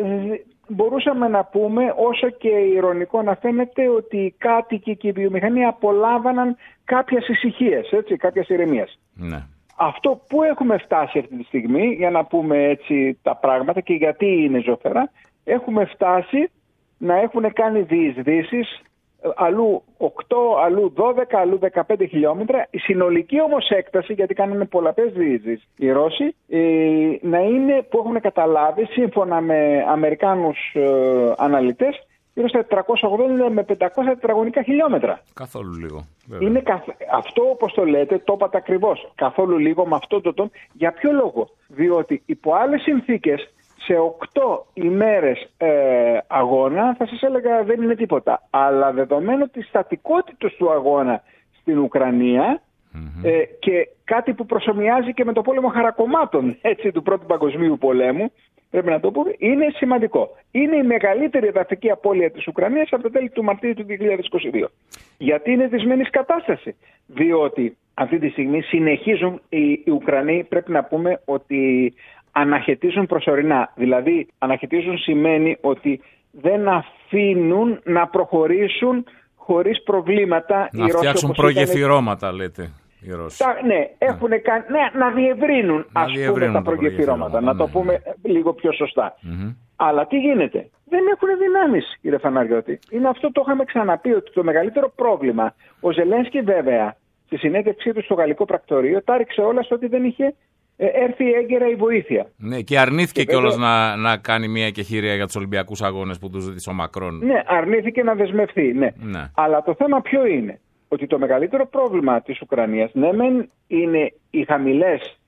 μπορούσαμε να πούμε, όσο και ειρωνικό να φαίνεται, ότι οι κάτοικοι και η βιομηχανία απολάμβαναν κάποιες ησυχίες, έτσι, κάποιες ηρεμίες. Ναι. Αυτό που έχουμε φτάσει αυτή τη στιγμή, για να πούμε έτσι τα πράγματα και γιατί είναι ζωφερά, έχουμε φτάσει να έχουν κάνει διεισδύσεις αλλού οκτώ, αλλού δώδεκα, αλλού δεκαπέντε χιλιόμετρα. Η συνολική όμως έκταση, γιατί κάνανε πολλαπλές διεισδύσεις οι Ρώσοι, ε, να είναι, που έχουν καταλάβει σύμφωνα με Αμερικάνους ε, αναλυτές, γύρω στα τετρακόσια ογδόντα με πεντακόσια τετραγωνικά χιλιόμετρα. Καθόλου λίγο. Είναι καθ... Αυτό, όπως το λέτε, το είπατε ακριβώς. Καθόλου λίγο, με αυτό το τόνο. Για ποιο λόγο? Διότι υπό άλλες συνθήκες, σε οκτώ ημέρες ε, αγώνα, θα σας έλεγα δεν είναι τίποτα. Αλλά δεδομένου της στατικότητας του αγώνα στην Ουκρανία, mm-hmm. ε, και κάτι που προσομοιάζει και με το πόλεμο χαρακομμάτων, έτσι, του Πρώτου Παγκοσμίου Πολέμου, πρέπει να το πούμε, είναι σημαντικό. Είναι η μεγαλύτερη εδαφική απώλεια της Ουκρανίας από το τέλη του Μαρτίου του δύο χιλιάδες είκοσι δύο. Γιατί είναι δυσμενής κατάσταση? Διότι αυτή τη στιγμή συνεχίζουν οι, οι Ουκρανοί, πρέπει να πούμε ότι αναχαιτίζουν προσωρινά. Δηλαδή, αναχαιτίζουν σημαίνει ότι δεν αφήνουν να προχωρήσουν χωρίς προβλήματα. Να οι φτιάξουν Ρώσοι, προγεφυρώματα, ήταν... λέτε οι Ρώσοι. Τα, ναι, έχουν ναι. Κα... ναι, να διευρύνουν, να ας διευρύνουν πούμε, τα προγεφυρώματα. Να ναι. το πούμε λίγο πιο σωστά. Mm-hmm. Αλλά τι γίνεται? Δεν έχουν δυνάμεις, κύριε Φαναριώτη. Είναι αυτό, το είχαμε ξαναπεί, ότι το μεγαλύτερο πρόβλημα. Ο Ζελένσκι, βέβαια, στη συνέντευξή του στο γαλλικό πρακτορείο, τα ρίξε όλα στο ότι δεν είχε έρθει έγκαιρα η βοήθεια. Ναι, και αρνήθηκε και κιόλας βέβαια... να, να κάνει μια εκεχηρία για τους Ολυμπιακούς Αγώνες που τους ζήτησε ο Μακρόν. Ναι, αρνήθηκε να δεσμευθεί. Ναι. Ναι. Αλλά το θέμα ποιο είναι? Ότι το μεγαλύτερο πρόβλημα της Ουκρανίας, ναι, μεν είναι οι χαμηλές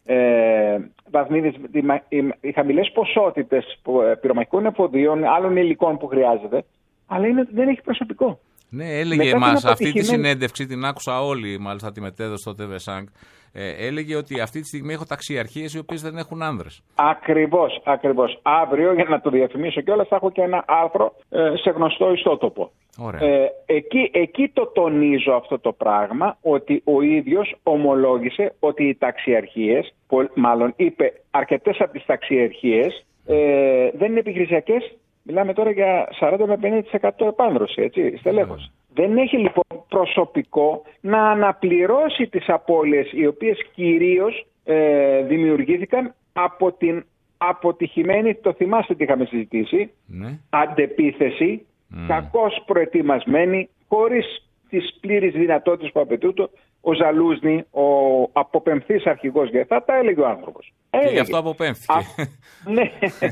ε, βαθμίδες, οι, οι χαμηλές ποσότητες πυρομαχικών εφοδίων, άλλων υλικών που χρειάζεται, αλλά είναι, δεν έχει προσωπικό. Ναι, έλεγε μας αυτή τη συνέντευξη, την άκουσα όλοι, μάλιστα τη μετέδωσε στο τι βι Sank. Ε, έλεγε ότι αυτή τη στιγμή έχω ταξιαρχίες οι οποίες δεν έχουν άνδρες. Ακριβώς, ακριβώς. Αύριο, για να το διαφημίσω κιόλας, θα έχω και ένα άρθρο ε, σε γνωστό ιστότοπο. Ε, εκεί, εκεί το τονίζω αυτό το πράγμα, ότι ο ίδιος ομολόγησε ότι οι ταξιαρχίες, μάλλον είπε αρκετές από τις ταξιαρχίες, ε, δεν είναι επιχειρησιακές. Μιλάμε τώρα για σαράντα με πενήντα τοις εκατό επάνδρωση, έτσι, στελέχος. Mm. Δεν έχει λοιπόν προσωπικό να αναπληρώσει τις απώλειες, οι οποίες κυρίως ε, δημιουργήθηκαν από την αποτυχημένη, το θυμάστε τι είχαμε συζητήσει, mm. αντεπίθεση, mm. κακώς προετοιμασμένη, χωρίς τις πλήρεις δυνατότητες που απαιτούνται. Ο Ζαλούζνη, ο αποπεμφθής αρχηγός Γεθά, τα έλεγε ο άνθρωπος. Και έλεγε. Γι' αυτό αποπέμφθηκε. Α, ναι.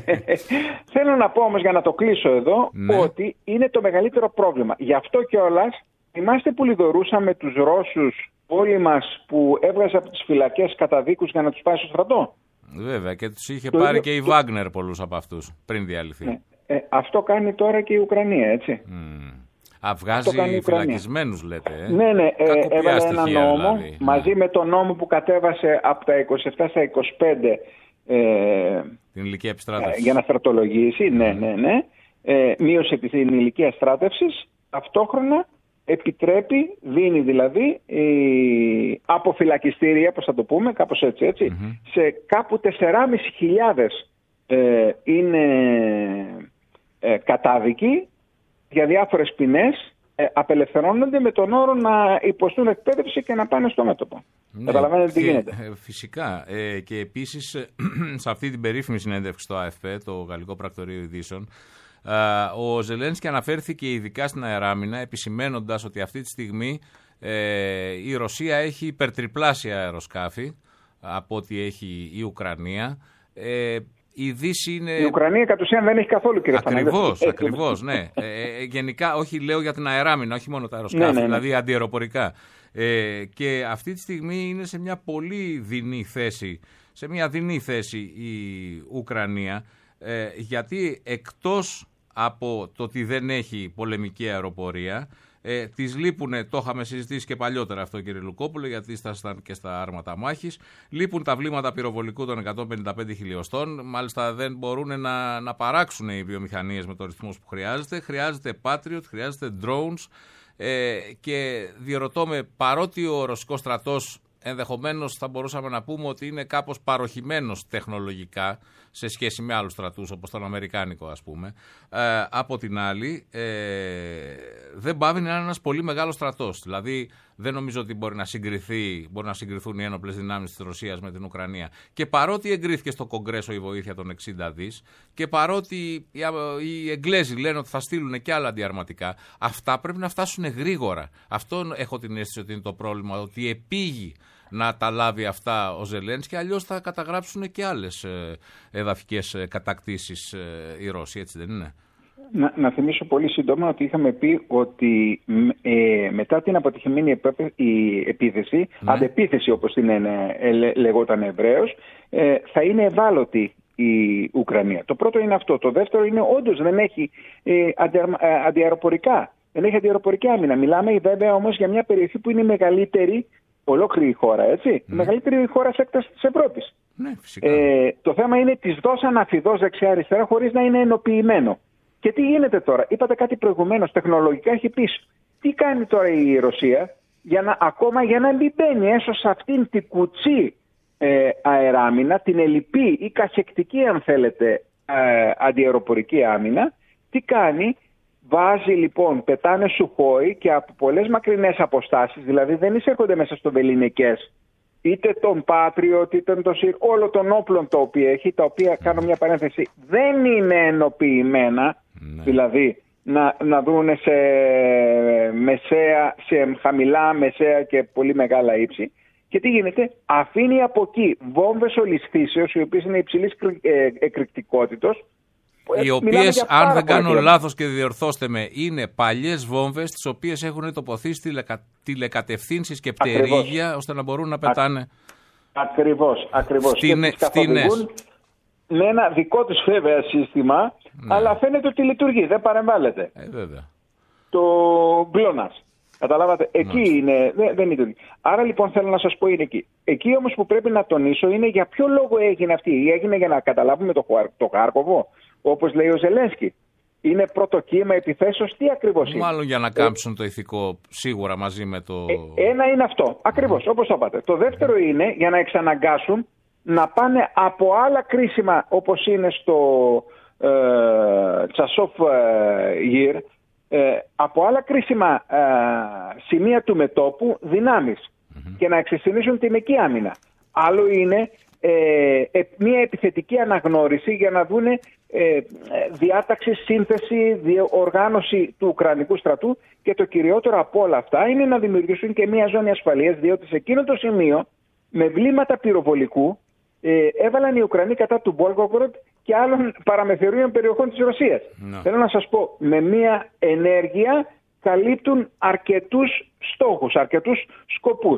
Θέλω να πω όμως, για να το κλείσω εδώ, ναι. ότι είναι το μεγαλύτερο πρόβλημα. Γι' αυτό κιόλας, θυμάστε που λιδωρούσαμε τους Ρώσους όλοι μας που έβγαζε από τις φυλακές καταδίκους για να τους πάει στο στρατό. Βέβαια, και τους είχε το πάρει ίδιο... και η Βάγνερ πολλούς από αυτούς πριν διαλυθεί. Ναι. Ε, αυτό κάνει τώρα και η Ουκρανία, έτσι. Mm. Α, βγάζει φυλακισμένους, λέτε. Ε. Ναι, ναι, ε, έβαλε ένα νόμο δηλαδή. μαζί ναι. με τον νόμο που κατέβασε από τα είκοσι επτά στα είκοσι πέντε ε, την ηλικία επιστράτευσης. Ε, για να στρατολογήσει, mm. ναι, ναι, ναι. Ε, μείωσε την ηλικία στράτευσης, ταυτόχρονα επιτρέπει, δίνει δηλαδή ε, αποφυλακιστήρια, πώς θα το πούμε, κάπως έτσι, έτσι mm-hmm. σε κάπου τεσσεράμισι χιλιάδες ε, είναι ε, κατάδικοι για διάφορες ποινές, ε, απελευθερώνονται με τον όρο να υποστούν εκπαίδευση και να πάνε στο μέτωπο. Ναι, καταλαβαίνετε τι γίνεται. Ε, φυσικά. Ε, και επίσης σε αυτή την περίφημη συνέντευξη στο ΑΕΦΠ, το Γαλλικό Πρακτορείο Ειδήσεων, ο Ζελένσκι αναφέρθηκε ειδικά στην αεράμινα, επισημένοντας ότι αυτή τη στιγμή ε, η Ρωσία έχει υπερτριπλάσια αεροσκάφη από ό,τι έχει η Ουκρανία. Ε, η Δύση είναι... Η Ουκρανία κατ' ουσίαν δεν έχει καθόλου, κύριε Φανέλη. Ακριβώς, ακριβώς, ναι. Ε, γενικά, όχι λέω για την αεράμινα, όχι μόνο τα αεροσκάφη, ναι, ναι, ναι. δηλαδή αντιαεροπορικά. Ε, και αυτή τη στιγμή είναι σε μια πολύ δεινή θέση, σε μια δεινή θέση η Ουκρανία, ε, γιατί εκτός από το ότι δεν έχει πολεμική αεροπορία, ε, τις λείπουν, το είχαμε συζητήσει και παλιότερα αυτό, κύριε Λουκόπουλο, γιατί ήσασταν και στα άρματα μάχης, λείπουν τα βλήματα πυροβολικού των εκατόν πενήντα πέντε χιλιοστών, μάλιστα δεν μπορούν να, να παράξουν οι βιομηχανίες με το ρυθμό που χρειάζεται, χρειάζεται Patriot, χρειάζεται drones, ε, και διερωτώ με, παρότι ο ρωσικός στρατός ενδεχομένως θα μπορούσαμε να πούμε ότι είναι κάπως παροχημένος τεχνολογικά σε σχέση με άλλους στρατούς όπως τον Αμερικάνικο, ας πούμε. Ε, από την άλλη, ε, δεν πάβει να είναι ένας πολύ μεγάλος στρατός. Δηλαδή δεν νομίζω ότι μπορεί να, συγκριθεί, μπορεί να συγκριθούν οι ένοπλες δυνάμεις της Ρωσίας με την Ουκρανία. Και παρότι εγκρίθηκε στο Κογκρέσο η βοήθεια των εξήντα δις και παρότι οι, οι Εγγλέζοι λένε ότι θα στείλουν και άλλα αντιαρματικά, αυτά πρέπει να φτάσουν γρήγορα. Αυτό έχω την αίσθηση ότι είναι το πρόβλημα, ότι επήγει να τα λάβει αυτά ο Ζελένσκι, αλλιώς θα καταγράψουν και άλλες εδαφικές κατακτήσεις οι Ρώσοι, έτσι δεν είναι? Να, να θυμίσω πολύ σύντομα ότι είχαμε πει ότι ε, μετά την αποτυχημένη επέπε, η επίθεση, ναι. αντεπίθεση όπως την ε, ε, λεγόταν Εβραίος, ε, θα είναι ευάλωτη η Ουκρανία. Το πρώτο είναι αυτό. Το δεύτερο είναι όντως δεν έχει ε, αντι, ε, αντιαεροπορικά. Δεν έχει αντιαεροπορική άμυνα. Μιλάμε βέβαια όμως για μια περιοχή που είναι η μεγαλύτερη, ολόκληρη η χώρα, έτσι, mm. η μεγαλύτερη χώρα σε έκταση της Ευρώπης. Ναι, φυσικά. Ε, το θέμα είναι της δώσαν αφιδός δεξιά-αριστερά χωρίς να είναι ενοποιημένο. Και τι γίνεται τώρα? Είπατε κάτι προηγουμένως, τεχνολογικά έχει πίσω. Τι κάνει τώρα η Ρωσία για να, ακόμα για να μην μπαίνει έσω σε αυτήν την κουτσή ε, αεράμινα, την ελλειπή ή καχεκτική αν θέλετε ε, αντιαεροπορική άμυνα? Τι κάνει? Βάζει λοιπόν, πετάνε σουχόι και από πολλές μακρινές αποστάσεις, δηλαδή δεν εισέρχονται μέσα στο βεληνικές, είτε τον Patriot, είτε τον ΣΥΡ, όλων των όπλων τα οποία έχει, τα οποία, κάνω μια παρένθεση, δεν είναι ενοποιημένα, ναι. δηλαδή να, να δουν σε μεσαία, σε χαμηλά, μεσαία και πολύ μεγάλα ύψη. Και τι γίνεται? Αφήνει από εκεί βόμβες όλης φύσεως, οι οποίες είναι υψηλής εκρηκτικότητος, οι οποίες, αν δεν κάνω λάθος και διορθώστε με, είναι παλιές βόμβες τις οποίες έχουν τοποθήσει τηλεκα... τηλεκατευθύνσεις και πτερίγια ώστε να μπορούν να πετάνε. Ακριβώς, ακριβώς. Φτήνε, και τις καθοδηγούν με ένα δικό τους βέβαια σύστημα, ναι. αλλά φαίνεται ότι λειτουργεί, δεν παρεμβάλλεται. Ε, βέβαια. Το γκλόνας. Καταλάβατε, εκεί ναι. είναι, δεν, δεν είναι. Άρα λοιπόν θέλω να σας πω είναι εκεί. Εκεί όμως που πρέπει να τονίσω είναι για ποιο λόγο έγινε αυτή. Έγινε για να καταλάβουμε το, το Χάρκοβο, όπως λέει ο Ζελένσκι. Είναι πρώτο κύμα επιθέσεως, τι ακριβώς είναι? Μάλλον για να κάμψουν ε, το ηθικό σίγουρα μαζί με το... Ε, ένα είναι αυτό, ακριβώς, όπως το είπατε. Το δεύτερο είναι για να εξαναγκάσουν να πάνε από άλλα κρίσιμα όπως είναι στο ε, Τσασόφ ε, Γυρ, Ε, από άλλα κρίσιμα ε, σημεία του μετόπου δυνάμεις mm-hmm. και να εξασφαλίσουν την εκεί άμυνα. Άλλο είναι ε, ε, μια επιθετική αναγνώριση για να δούνε ε, διάταξη, σύνθεση, οργάνωση του Ουκρανικού στρατού και το κυριότερο από όλα αυτά είναι να δημιουργήσουν και μια ζώνη ασφαλείας, διότι σε εκείνο το σημείο με βλήματα πυροβολικού ε, έβαλαν οι Ουκρανοί κατά του Βόλγογροντ και άλλων παραμεθερίων περιοχών της Ρωσίας. No. Θέλω να σας πω, με μια ενέργεια καλύπτουν αρκετούς στόχους, αρκετούς σκοπούς.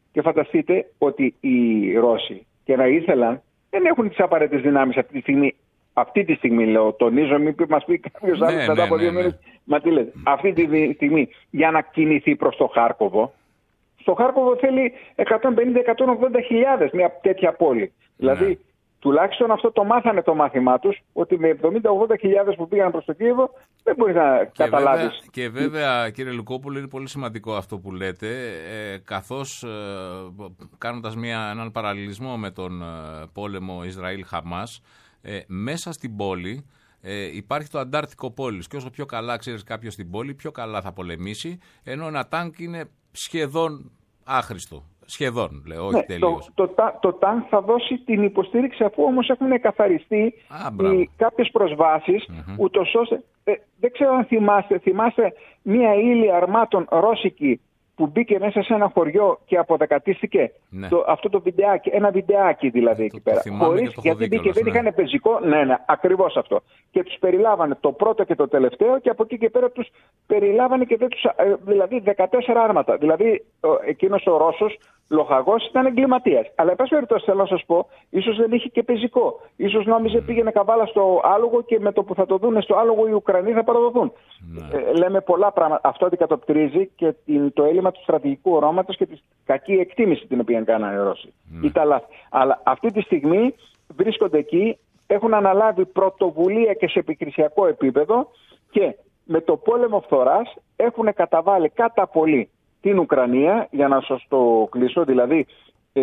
Και φανταστείτε ότι οι Ρώσοι και να ήθελαν, δεν έχουν τις απαραίτητες δυνάμεις αυτή τη στιγμή. Αυτή τη στιγμή λέω, τονίζω, μην μας πει κάποιος ναι, άλλος μετά ναι, από δύο ναι, μήνες. ναι. Μα τι λέτε, αυτή τη στιγμή για να κινηθεί προς το Χάρκοβο. Στο Χάρκοβο θέλει εκατόν πενήντα με εκατόν ογδόντα χιλιάδες μια τέτοια πόλη. Ναι. Δηλαδή, τουλάχιστον αυτό το μάθανε το μάθημά τους, ότι με εβδομήντα με ογδόντα χιλιάδες που πήγαν προς το Κίεβο δεν μπορείς να και καταλάβεις. Βέβαια, και βέβαια, κύριε Λουκόπουλο, είναι πολύ σημαντικό αυτό που λέτε, ε, καθώς ε, κάνοντας μια, έναν παραλληλισμό με τον ε, πόλεμο Ισραήλ-Χαμάς, ε, μέσα στην πόλη ε, υπάρχει το Αντάρτικο πόλης και όσο πιο καλά ξέρεις κάποιος την πόλη, πιο καλά θα πολεμήσει, ενώ ένα τάγκ είναι σχεδόν άχρηστο. Σχεδόν, λέω, όχι ναι, τελείως. Το, το, το ΤΑΝ θα δώσει την υποστήριξη αφού όμως έχουν καθαριστεί Α, οι, κάποιες προσβάσεις, mm-hmm. ούτως ώστε, ε, δεν ξέρω αν θυμάστε, θυμάστε μία ύλη αρμάτων ρώσικη που μπήκε μέσα σε ένα χωριό και αποδεκατίστηκε. Ναι. Το, αυτό το βιντεάκι, ένα βιντεάκι δηλαδή ναι, εκεί πέρα. Χωρίς, γιατί μπήκε, δεν ναι. είχαν πεζικό, ναι, ναι, ακριβώς αυτό. Και τους περιλάβανε το πρώτο και το τελευταίο και από εκεί και πέρα τους περιλάβανε και δεν τους, δηλαδή δεκατέσσερα άρματα. Δηλαδή εκείνος ο Ρώσος λοχαγός ήταν εγκληματίας. Αλλά εν πάση περιπτώσει θέλω να σας πω, ίσως δεν είχε και πεζικό. Ίσως νόμιζε πήγαινε καβάλα στο άλογο και με το που θα το δούνε στο άλογο οι Ουκρανοί θα παραδοθούν. Ναι. Ε, λέμε πολλά πράγματα. Αυτό αντικατοπτρίζει και την, το έλλειμμα του στρατηγικού οράματος και τη κακή εκτίμηση την οποία κάνανε οι Ρώσοι. Ναι. Αλλά αυτή τη στιγμή βρίσκονται εκεί, έχουν αναλάβει πρωτοβουλία και σε επικρισιακό επίπεδο και με το πόλεμο φθοράς έχουν καταβάλει κατά πολύ την Ουκρανία, για να σας το κλείσω, δηλαδή ε,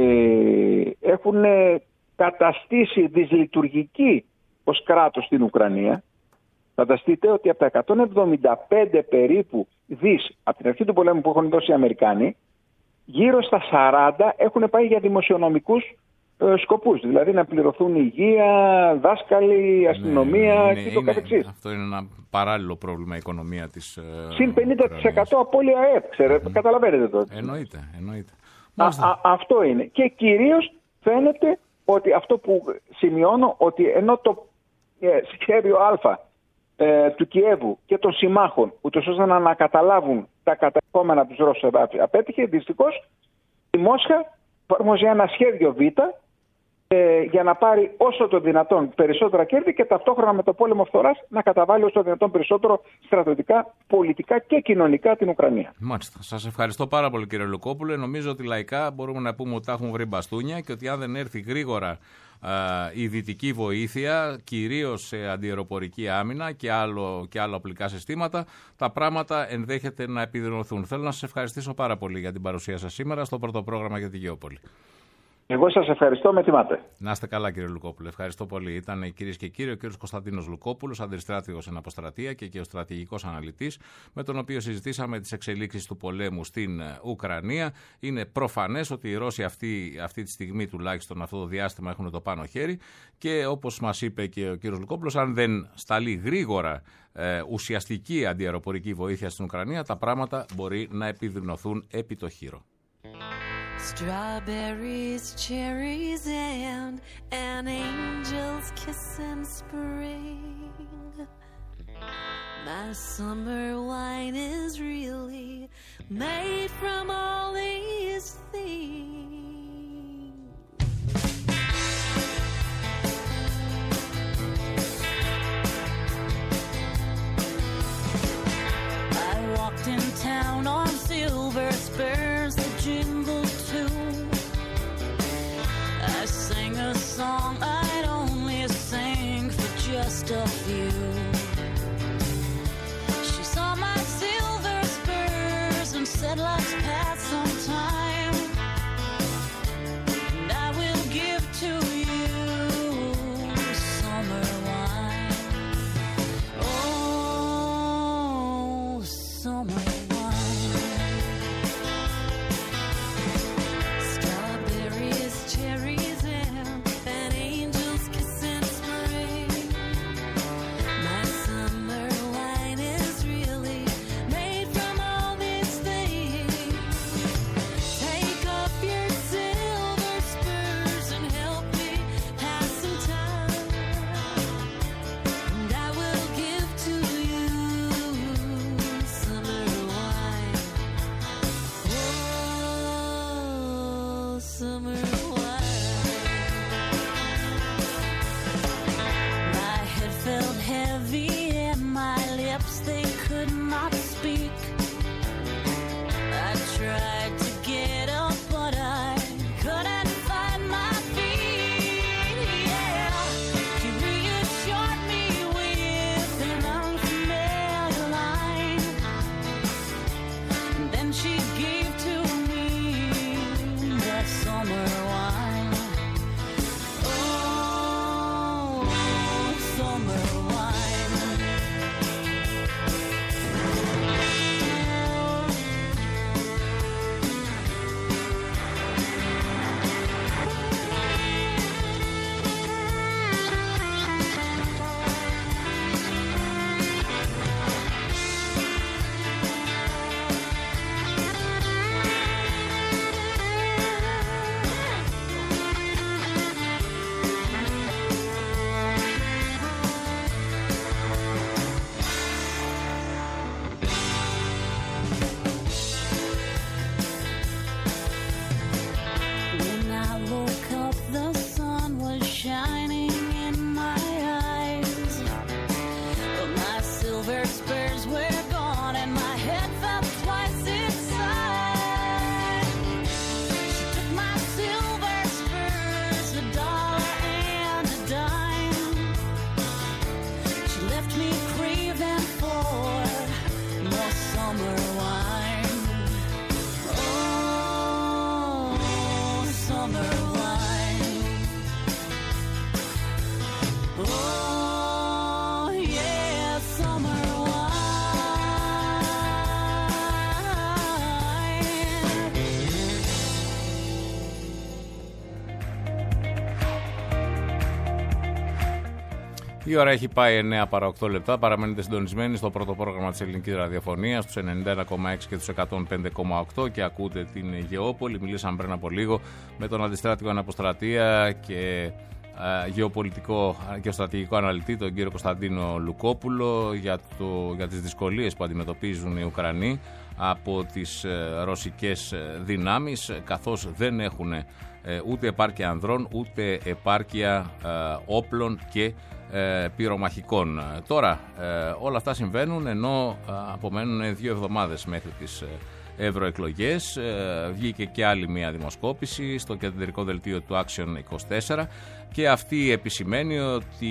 έχουν καταστήσει δυσλειτουργική ως κράτος την Ουκρανία. Φανταστείτε ότι από τα εκατόν εβδομήντα πέντε περίπου δις από την αρχή του πολέμου που έχουν δώσει οι Αμερικάνοι, γύρω στα σαράντα έχουν πάει για δημοσιονομικούς ε, σκοπούς. Δηλαδή να πληρωθούν υγεία, δάσκαλοι, αστυνομία ναι, ναι, και το είναι, καθεξής. Αυτό είναι ένα παράλληλο πρόβλημα η οικονομία της ε, συν πενήντα τοις εκατό απώλεια ΑΕΠ, ξέρετε, mm. καταλαβαίνετε τότε. Εννοείται, εννοείται. Α, α, αυτό είναι. Και κυρίως φαίνεται ότι αυτό που σημειώνω, ότι ενώ το ε, σχέδιο Α ε, του Κιέβου και των συμμάχων, ούτως ώστε να ανακαταλάβουν τα κατεχόμενα τους Ρώσους απέτυχε, δυστυχώς η Μόσχα εφαρμόζει ένα σχέδιο Β ε, για να πάρει όσο το δυνατόν περισσότερα κέρδη και ταυτόχρονα με το πόλεμο φθοράς να καταβάλει όσο το δυνατόν περισσότερο στρατιωτικά, πολιτικά και κοινωνικά την Ουκρανία. Μάλιστα. Σας ευχαριστώ πάρα πολύ κύριε Λουκόπουλε. Νομίζω ότι λαϊκά μπορούμε να πούμε ότι τα έχουν βρει μπαστούνια και ότι αν δεν έρθει γρήγορα α, η δυτική βοήθεια, κυρίως σε αντιεροπορική άμυνα και, άλλο, και άλλα οπλικά συστήματα, τα πράγματα ενδέχεται να επιδεινωθούν. Θέλω να σας ευχαριστήσω πάρα πολύ για την παρουσία σας σήμερα στο πρώτο πρόγραμμα για τη Γεώπολη. Εγώ σας ευχαριστώ, με τιμάτε. Να είστε καλά κύριε Λουκόπουλε, ευχαριστώ πολύ. Ήταν κυρίες και κύριοι ο κύριος Κωνσταντίνος Λουκόπουλος, αντιστράτηγος εν αποστρατεία και γεωστρατηγικός αναλυτής, με τον οποίο συζητήσαμε τις εξελίξεις του πολέμου στην Ουκρανία. Είναι προφανές ότι οι Ρώσοι αυτή, αυτή τη στιγμή τουλάχιστον αυτό το διάστημα έχουν το πάνω χέρι και όπως μας είπε και ο κύριος Λουκόπουλος, αν δεν σταλεί γρήγορα ε, ουσιαστική αντιαεροπορική βοήθεια στην Ουκρανία, τα πράγματα μπορεί να επιδεινωθούν επί το χείρο. Strawberries, cherries, and an angel's kiss in spring. My summer wine is really made from all these things. I walked in town on silver spurs that jingled too. I sang a song I'd only sing for just a few. She saw my silver spurs and said, let's pass some time. And I will give to you summer wine. Oh, summer summer wine. My head felt heavy and my lips, they could not speak. I tried to get up, but I couldn't find my feet. Yeah, she reassured me with an unfamiliar line, and then she gave to me that summer wine. Oh, summer wine. When I woke up, the sun was shining in my eyes, but my silver spurs were gone and my head felt twice its size. She took my silver spurs, a dollar and a dime. She left me craving for more summer wine. Oh, summer wine. Oh, yeah, summer wine. Η ώρα έχει πάει εννέα παρά οκτώ λεπτά. Παραμένετε συντονισμένοι στο πρώτο πρόγραμμα της ελληνικής ραδιοφωνίας, στους ενενήντα ένα κόμμα έξι και τους εκατόν πέντε κόμμα οκτώ, και ακούτε την Γεώπολη. Μιλήσαμε πριν από λίγο με τον αντιστράτηγο αναποστρατεία και α, γεωπολιτικό και στρατηγικό αναλυτή, τον κύριο Κωνσταντίνο Λουκόπουλο, για, το, για τις δυσκολίες που αντιμετωπίζουν οι Ουκρανοί από τις ε, ρωσικές δυνάμεις, καθώς δεν έχουν ε, ούτε επάρκεια ανδρών ούτε επάρκεια ε, όπλων και ε, πυρομαχικών. Τώρα ε, όλα αυτά συμβαίνουν ενώ ε, απομένουν δύο εβδομάδες μέχρι τις ε, ευρωεκλογές. Ε, βγήκε και άλλη μία δημοσκόπηση στο κεντρικό δελτίο του Action είκοσι τέσσερα και αυτή επισημαίνει ότι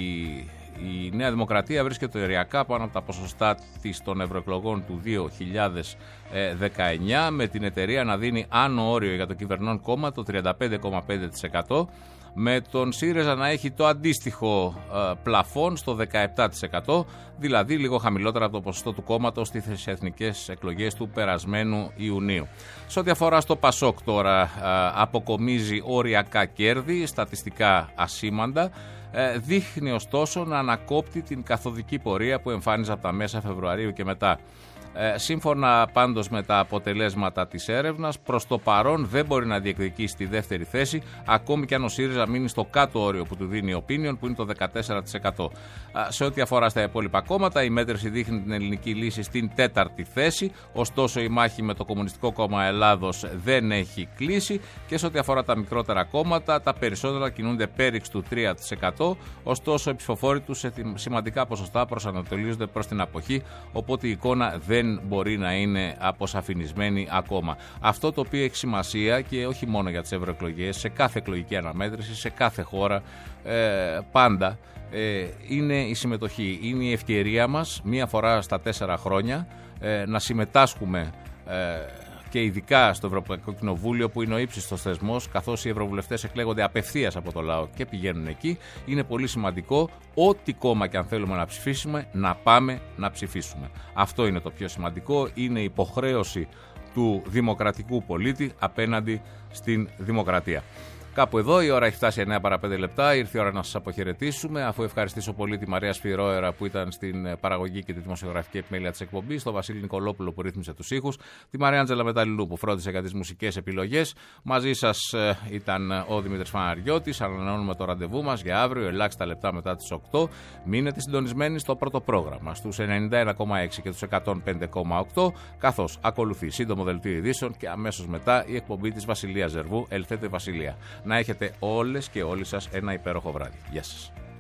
η Νέα Δημοκρατία βρίσκεται οριακά πάνω από τα ποσοστά της των ευρωεκλογών του δύο χιλιάδες δεκαεννιά, με την εταιρεία να δίνει άνω όριο για το κυβερνών κόμμα το τριάντα πέντε κόμμα πέντε τοις εκατό, με τον ΣΥΡΙΖΑ να έχει το αντίστοιχο ε, πλαφόν στο δεκαεπτά τοις εκατό, δηλαδή λίγο χαμηλότερα από το ποσοστό του κόμματος στις εθνικές εκλογές του περασμένου Ιουνίου. Σε ό,τι αφορά στο ΠΑΣΟΚ τώρα, ε, αποκομίζει οριακά κέρδη, στατιστικά ασήμαντα. Ε, δείχνει ωστόσο να ανακόπτει την καθοδική πορεία που εμφάνιζε από τα μέσα Φεβρουαρίου και μετά. Ε, σύμφωνα πάντως με τα αποτελέσματα της έρευνας, προς το παρόν δεν μπορεί να διεκδικήσει τη δεύτερη θέση, ακόμη και αν ο ΣΥΡΙΖΑ μείνει στο κάτω όριο που του δίνει η Opinion, που είναι το δεκατέσσερα τοις εκατό. Ε, σε ό,τι αφορά στα υπόλοιπα κόμματα, η μέτρηση δείχνει την ελληνική λύση στην τέταρτη θέση, ωστόσο η μάχη με το Κομμουνιστικό Κόμμα Ελλάδος δεν έχει κλείσει, και σε ό,τι αφορά τα μικρότερα κόμματα, τα περισσότερα κινούνται πέριξ του τρία τοις εκατό, ωστόσο οι ψηφοφόροι τους σε σημαντικά ποσοστά προσανατολίζονται προς την αποχή, οπότε η εικόνα δεν δεν μπορεί να είναι αποσαφινισμένη ακόμα. Αυτό το οποίο έχει σημασία, και όχι μόνο για τις ευρωεκλογές, σε κάθε εκλογική αναμέτρηση, σε κάθε χώρα, ε, πάντα ε, είναι η συμμετοχή. Είναι η ευκαιρία μας μία φορά στα τέσσερα χρόνια ε, να συμμετάσχουμε ε, και ειδικά στο Ευρωπαϊκό Κοινοβούλιο, που είναι ο ύψιστος θεσμός, καθώς οι ευρωβουλευτές εκλέγονται απευθείας από το λαό και πηγαίνουν εκεί. Είναι πολύ σημαντικό, ό,τι κόμμα και αν θέλουμε να ψηφίσουμε, να πάμε να ψηφίσουμε. Αυτό είναι το πιο σημαντικό. Είναι υποχρέωση του δημοκρατικού πολίτη απέναντι στην δημοκρατία. Κάπου εδώ η ώρα έχει φτάσει εννιά παρά πέντε λεπτά. Ήρθε η ώρα να σας αποχαιρετήσουμε. Αφού ευχαριστήσω πολύ τη Μαρία Σφυρόερα που ήταν στην παραγωγή και τη δημοσιογραφική επιμέλεια της εκπομπής, τον Βασίλη Νικολόπουλο που ρύθμισε τους ήχους, τη Μαρία Άντζελα Μεταλληλού που φρόντισε για τις μουσικές επιλογές. Μαζί σας ήταν ο Δημήτρης Φαναριώτης. Ανανεώνουμε το ραντεβού μας για αύριο, ελάχιστα λεπτά μετά τις οκτώ. Μείνετε συντονισμένοι στο πρώτο πρόγραμμα, στους ενενήντα ένα κόμμα έξι και τους εκατόν πέντε κόμμα οκτώ, καθώς ακολουθεί σύντομο δελτίο ειδήσεων και αμέσως μετά η εκπομπή της Βασιλείας Ζερβού, Ελθέτε Βασιλεία. Να έχετε όλες και όλοι σας ένα υπέροχο βράδυ. Γεια σας.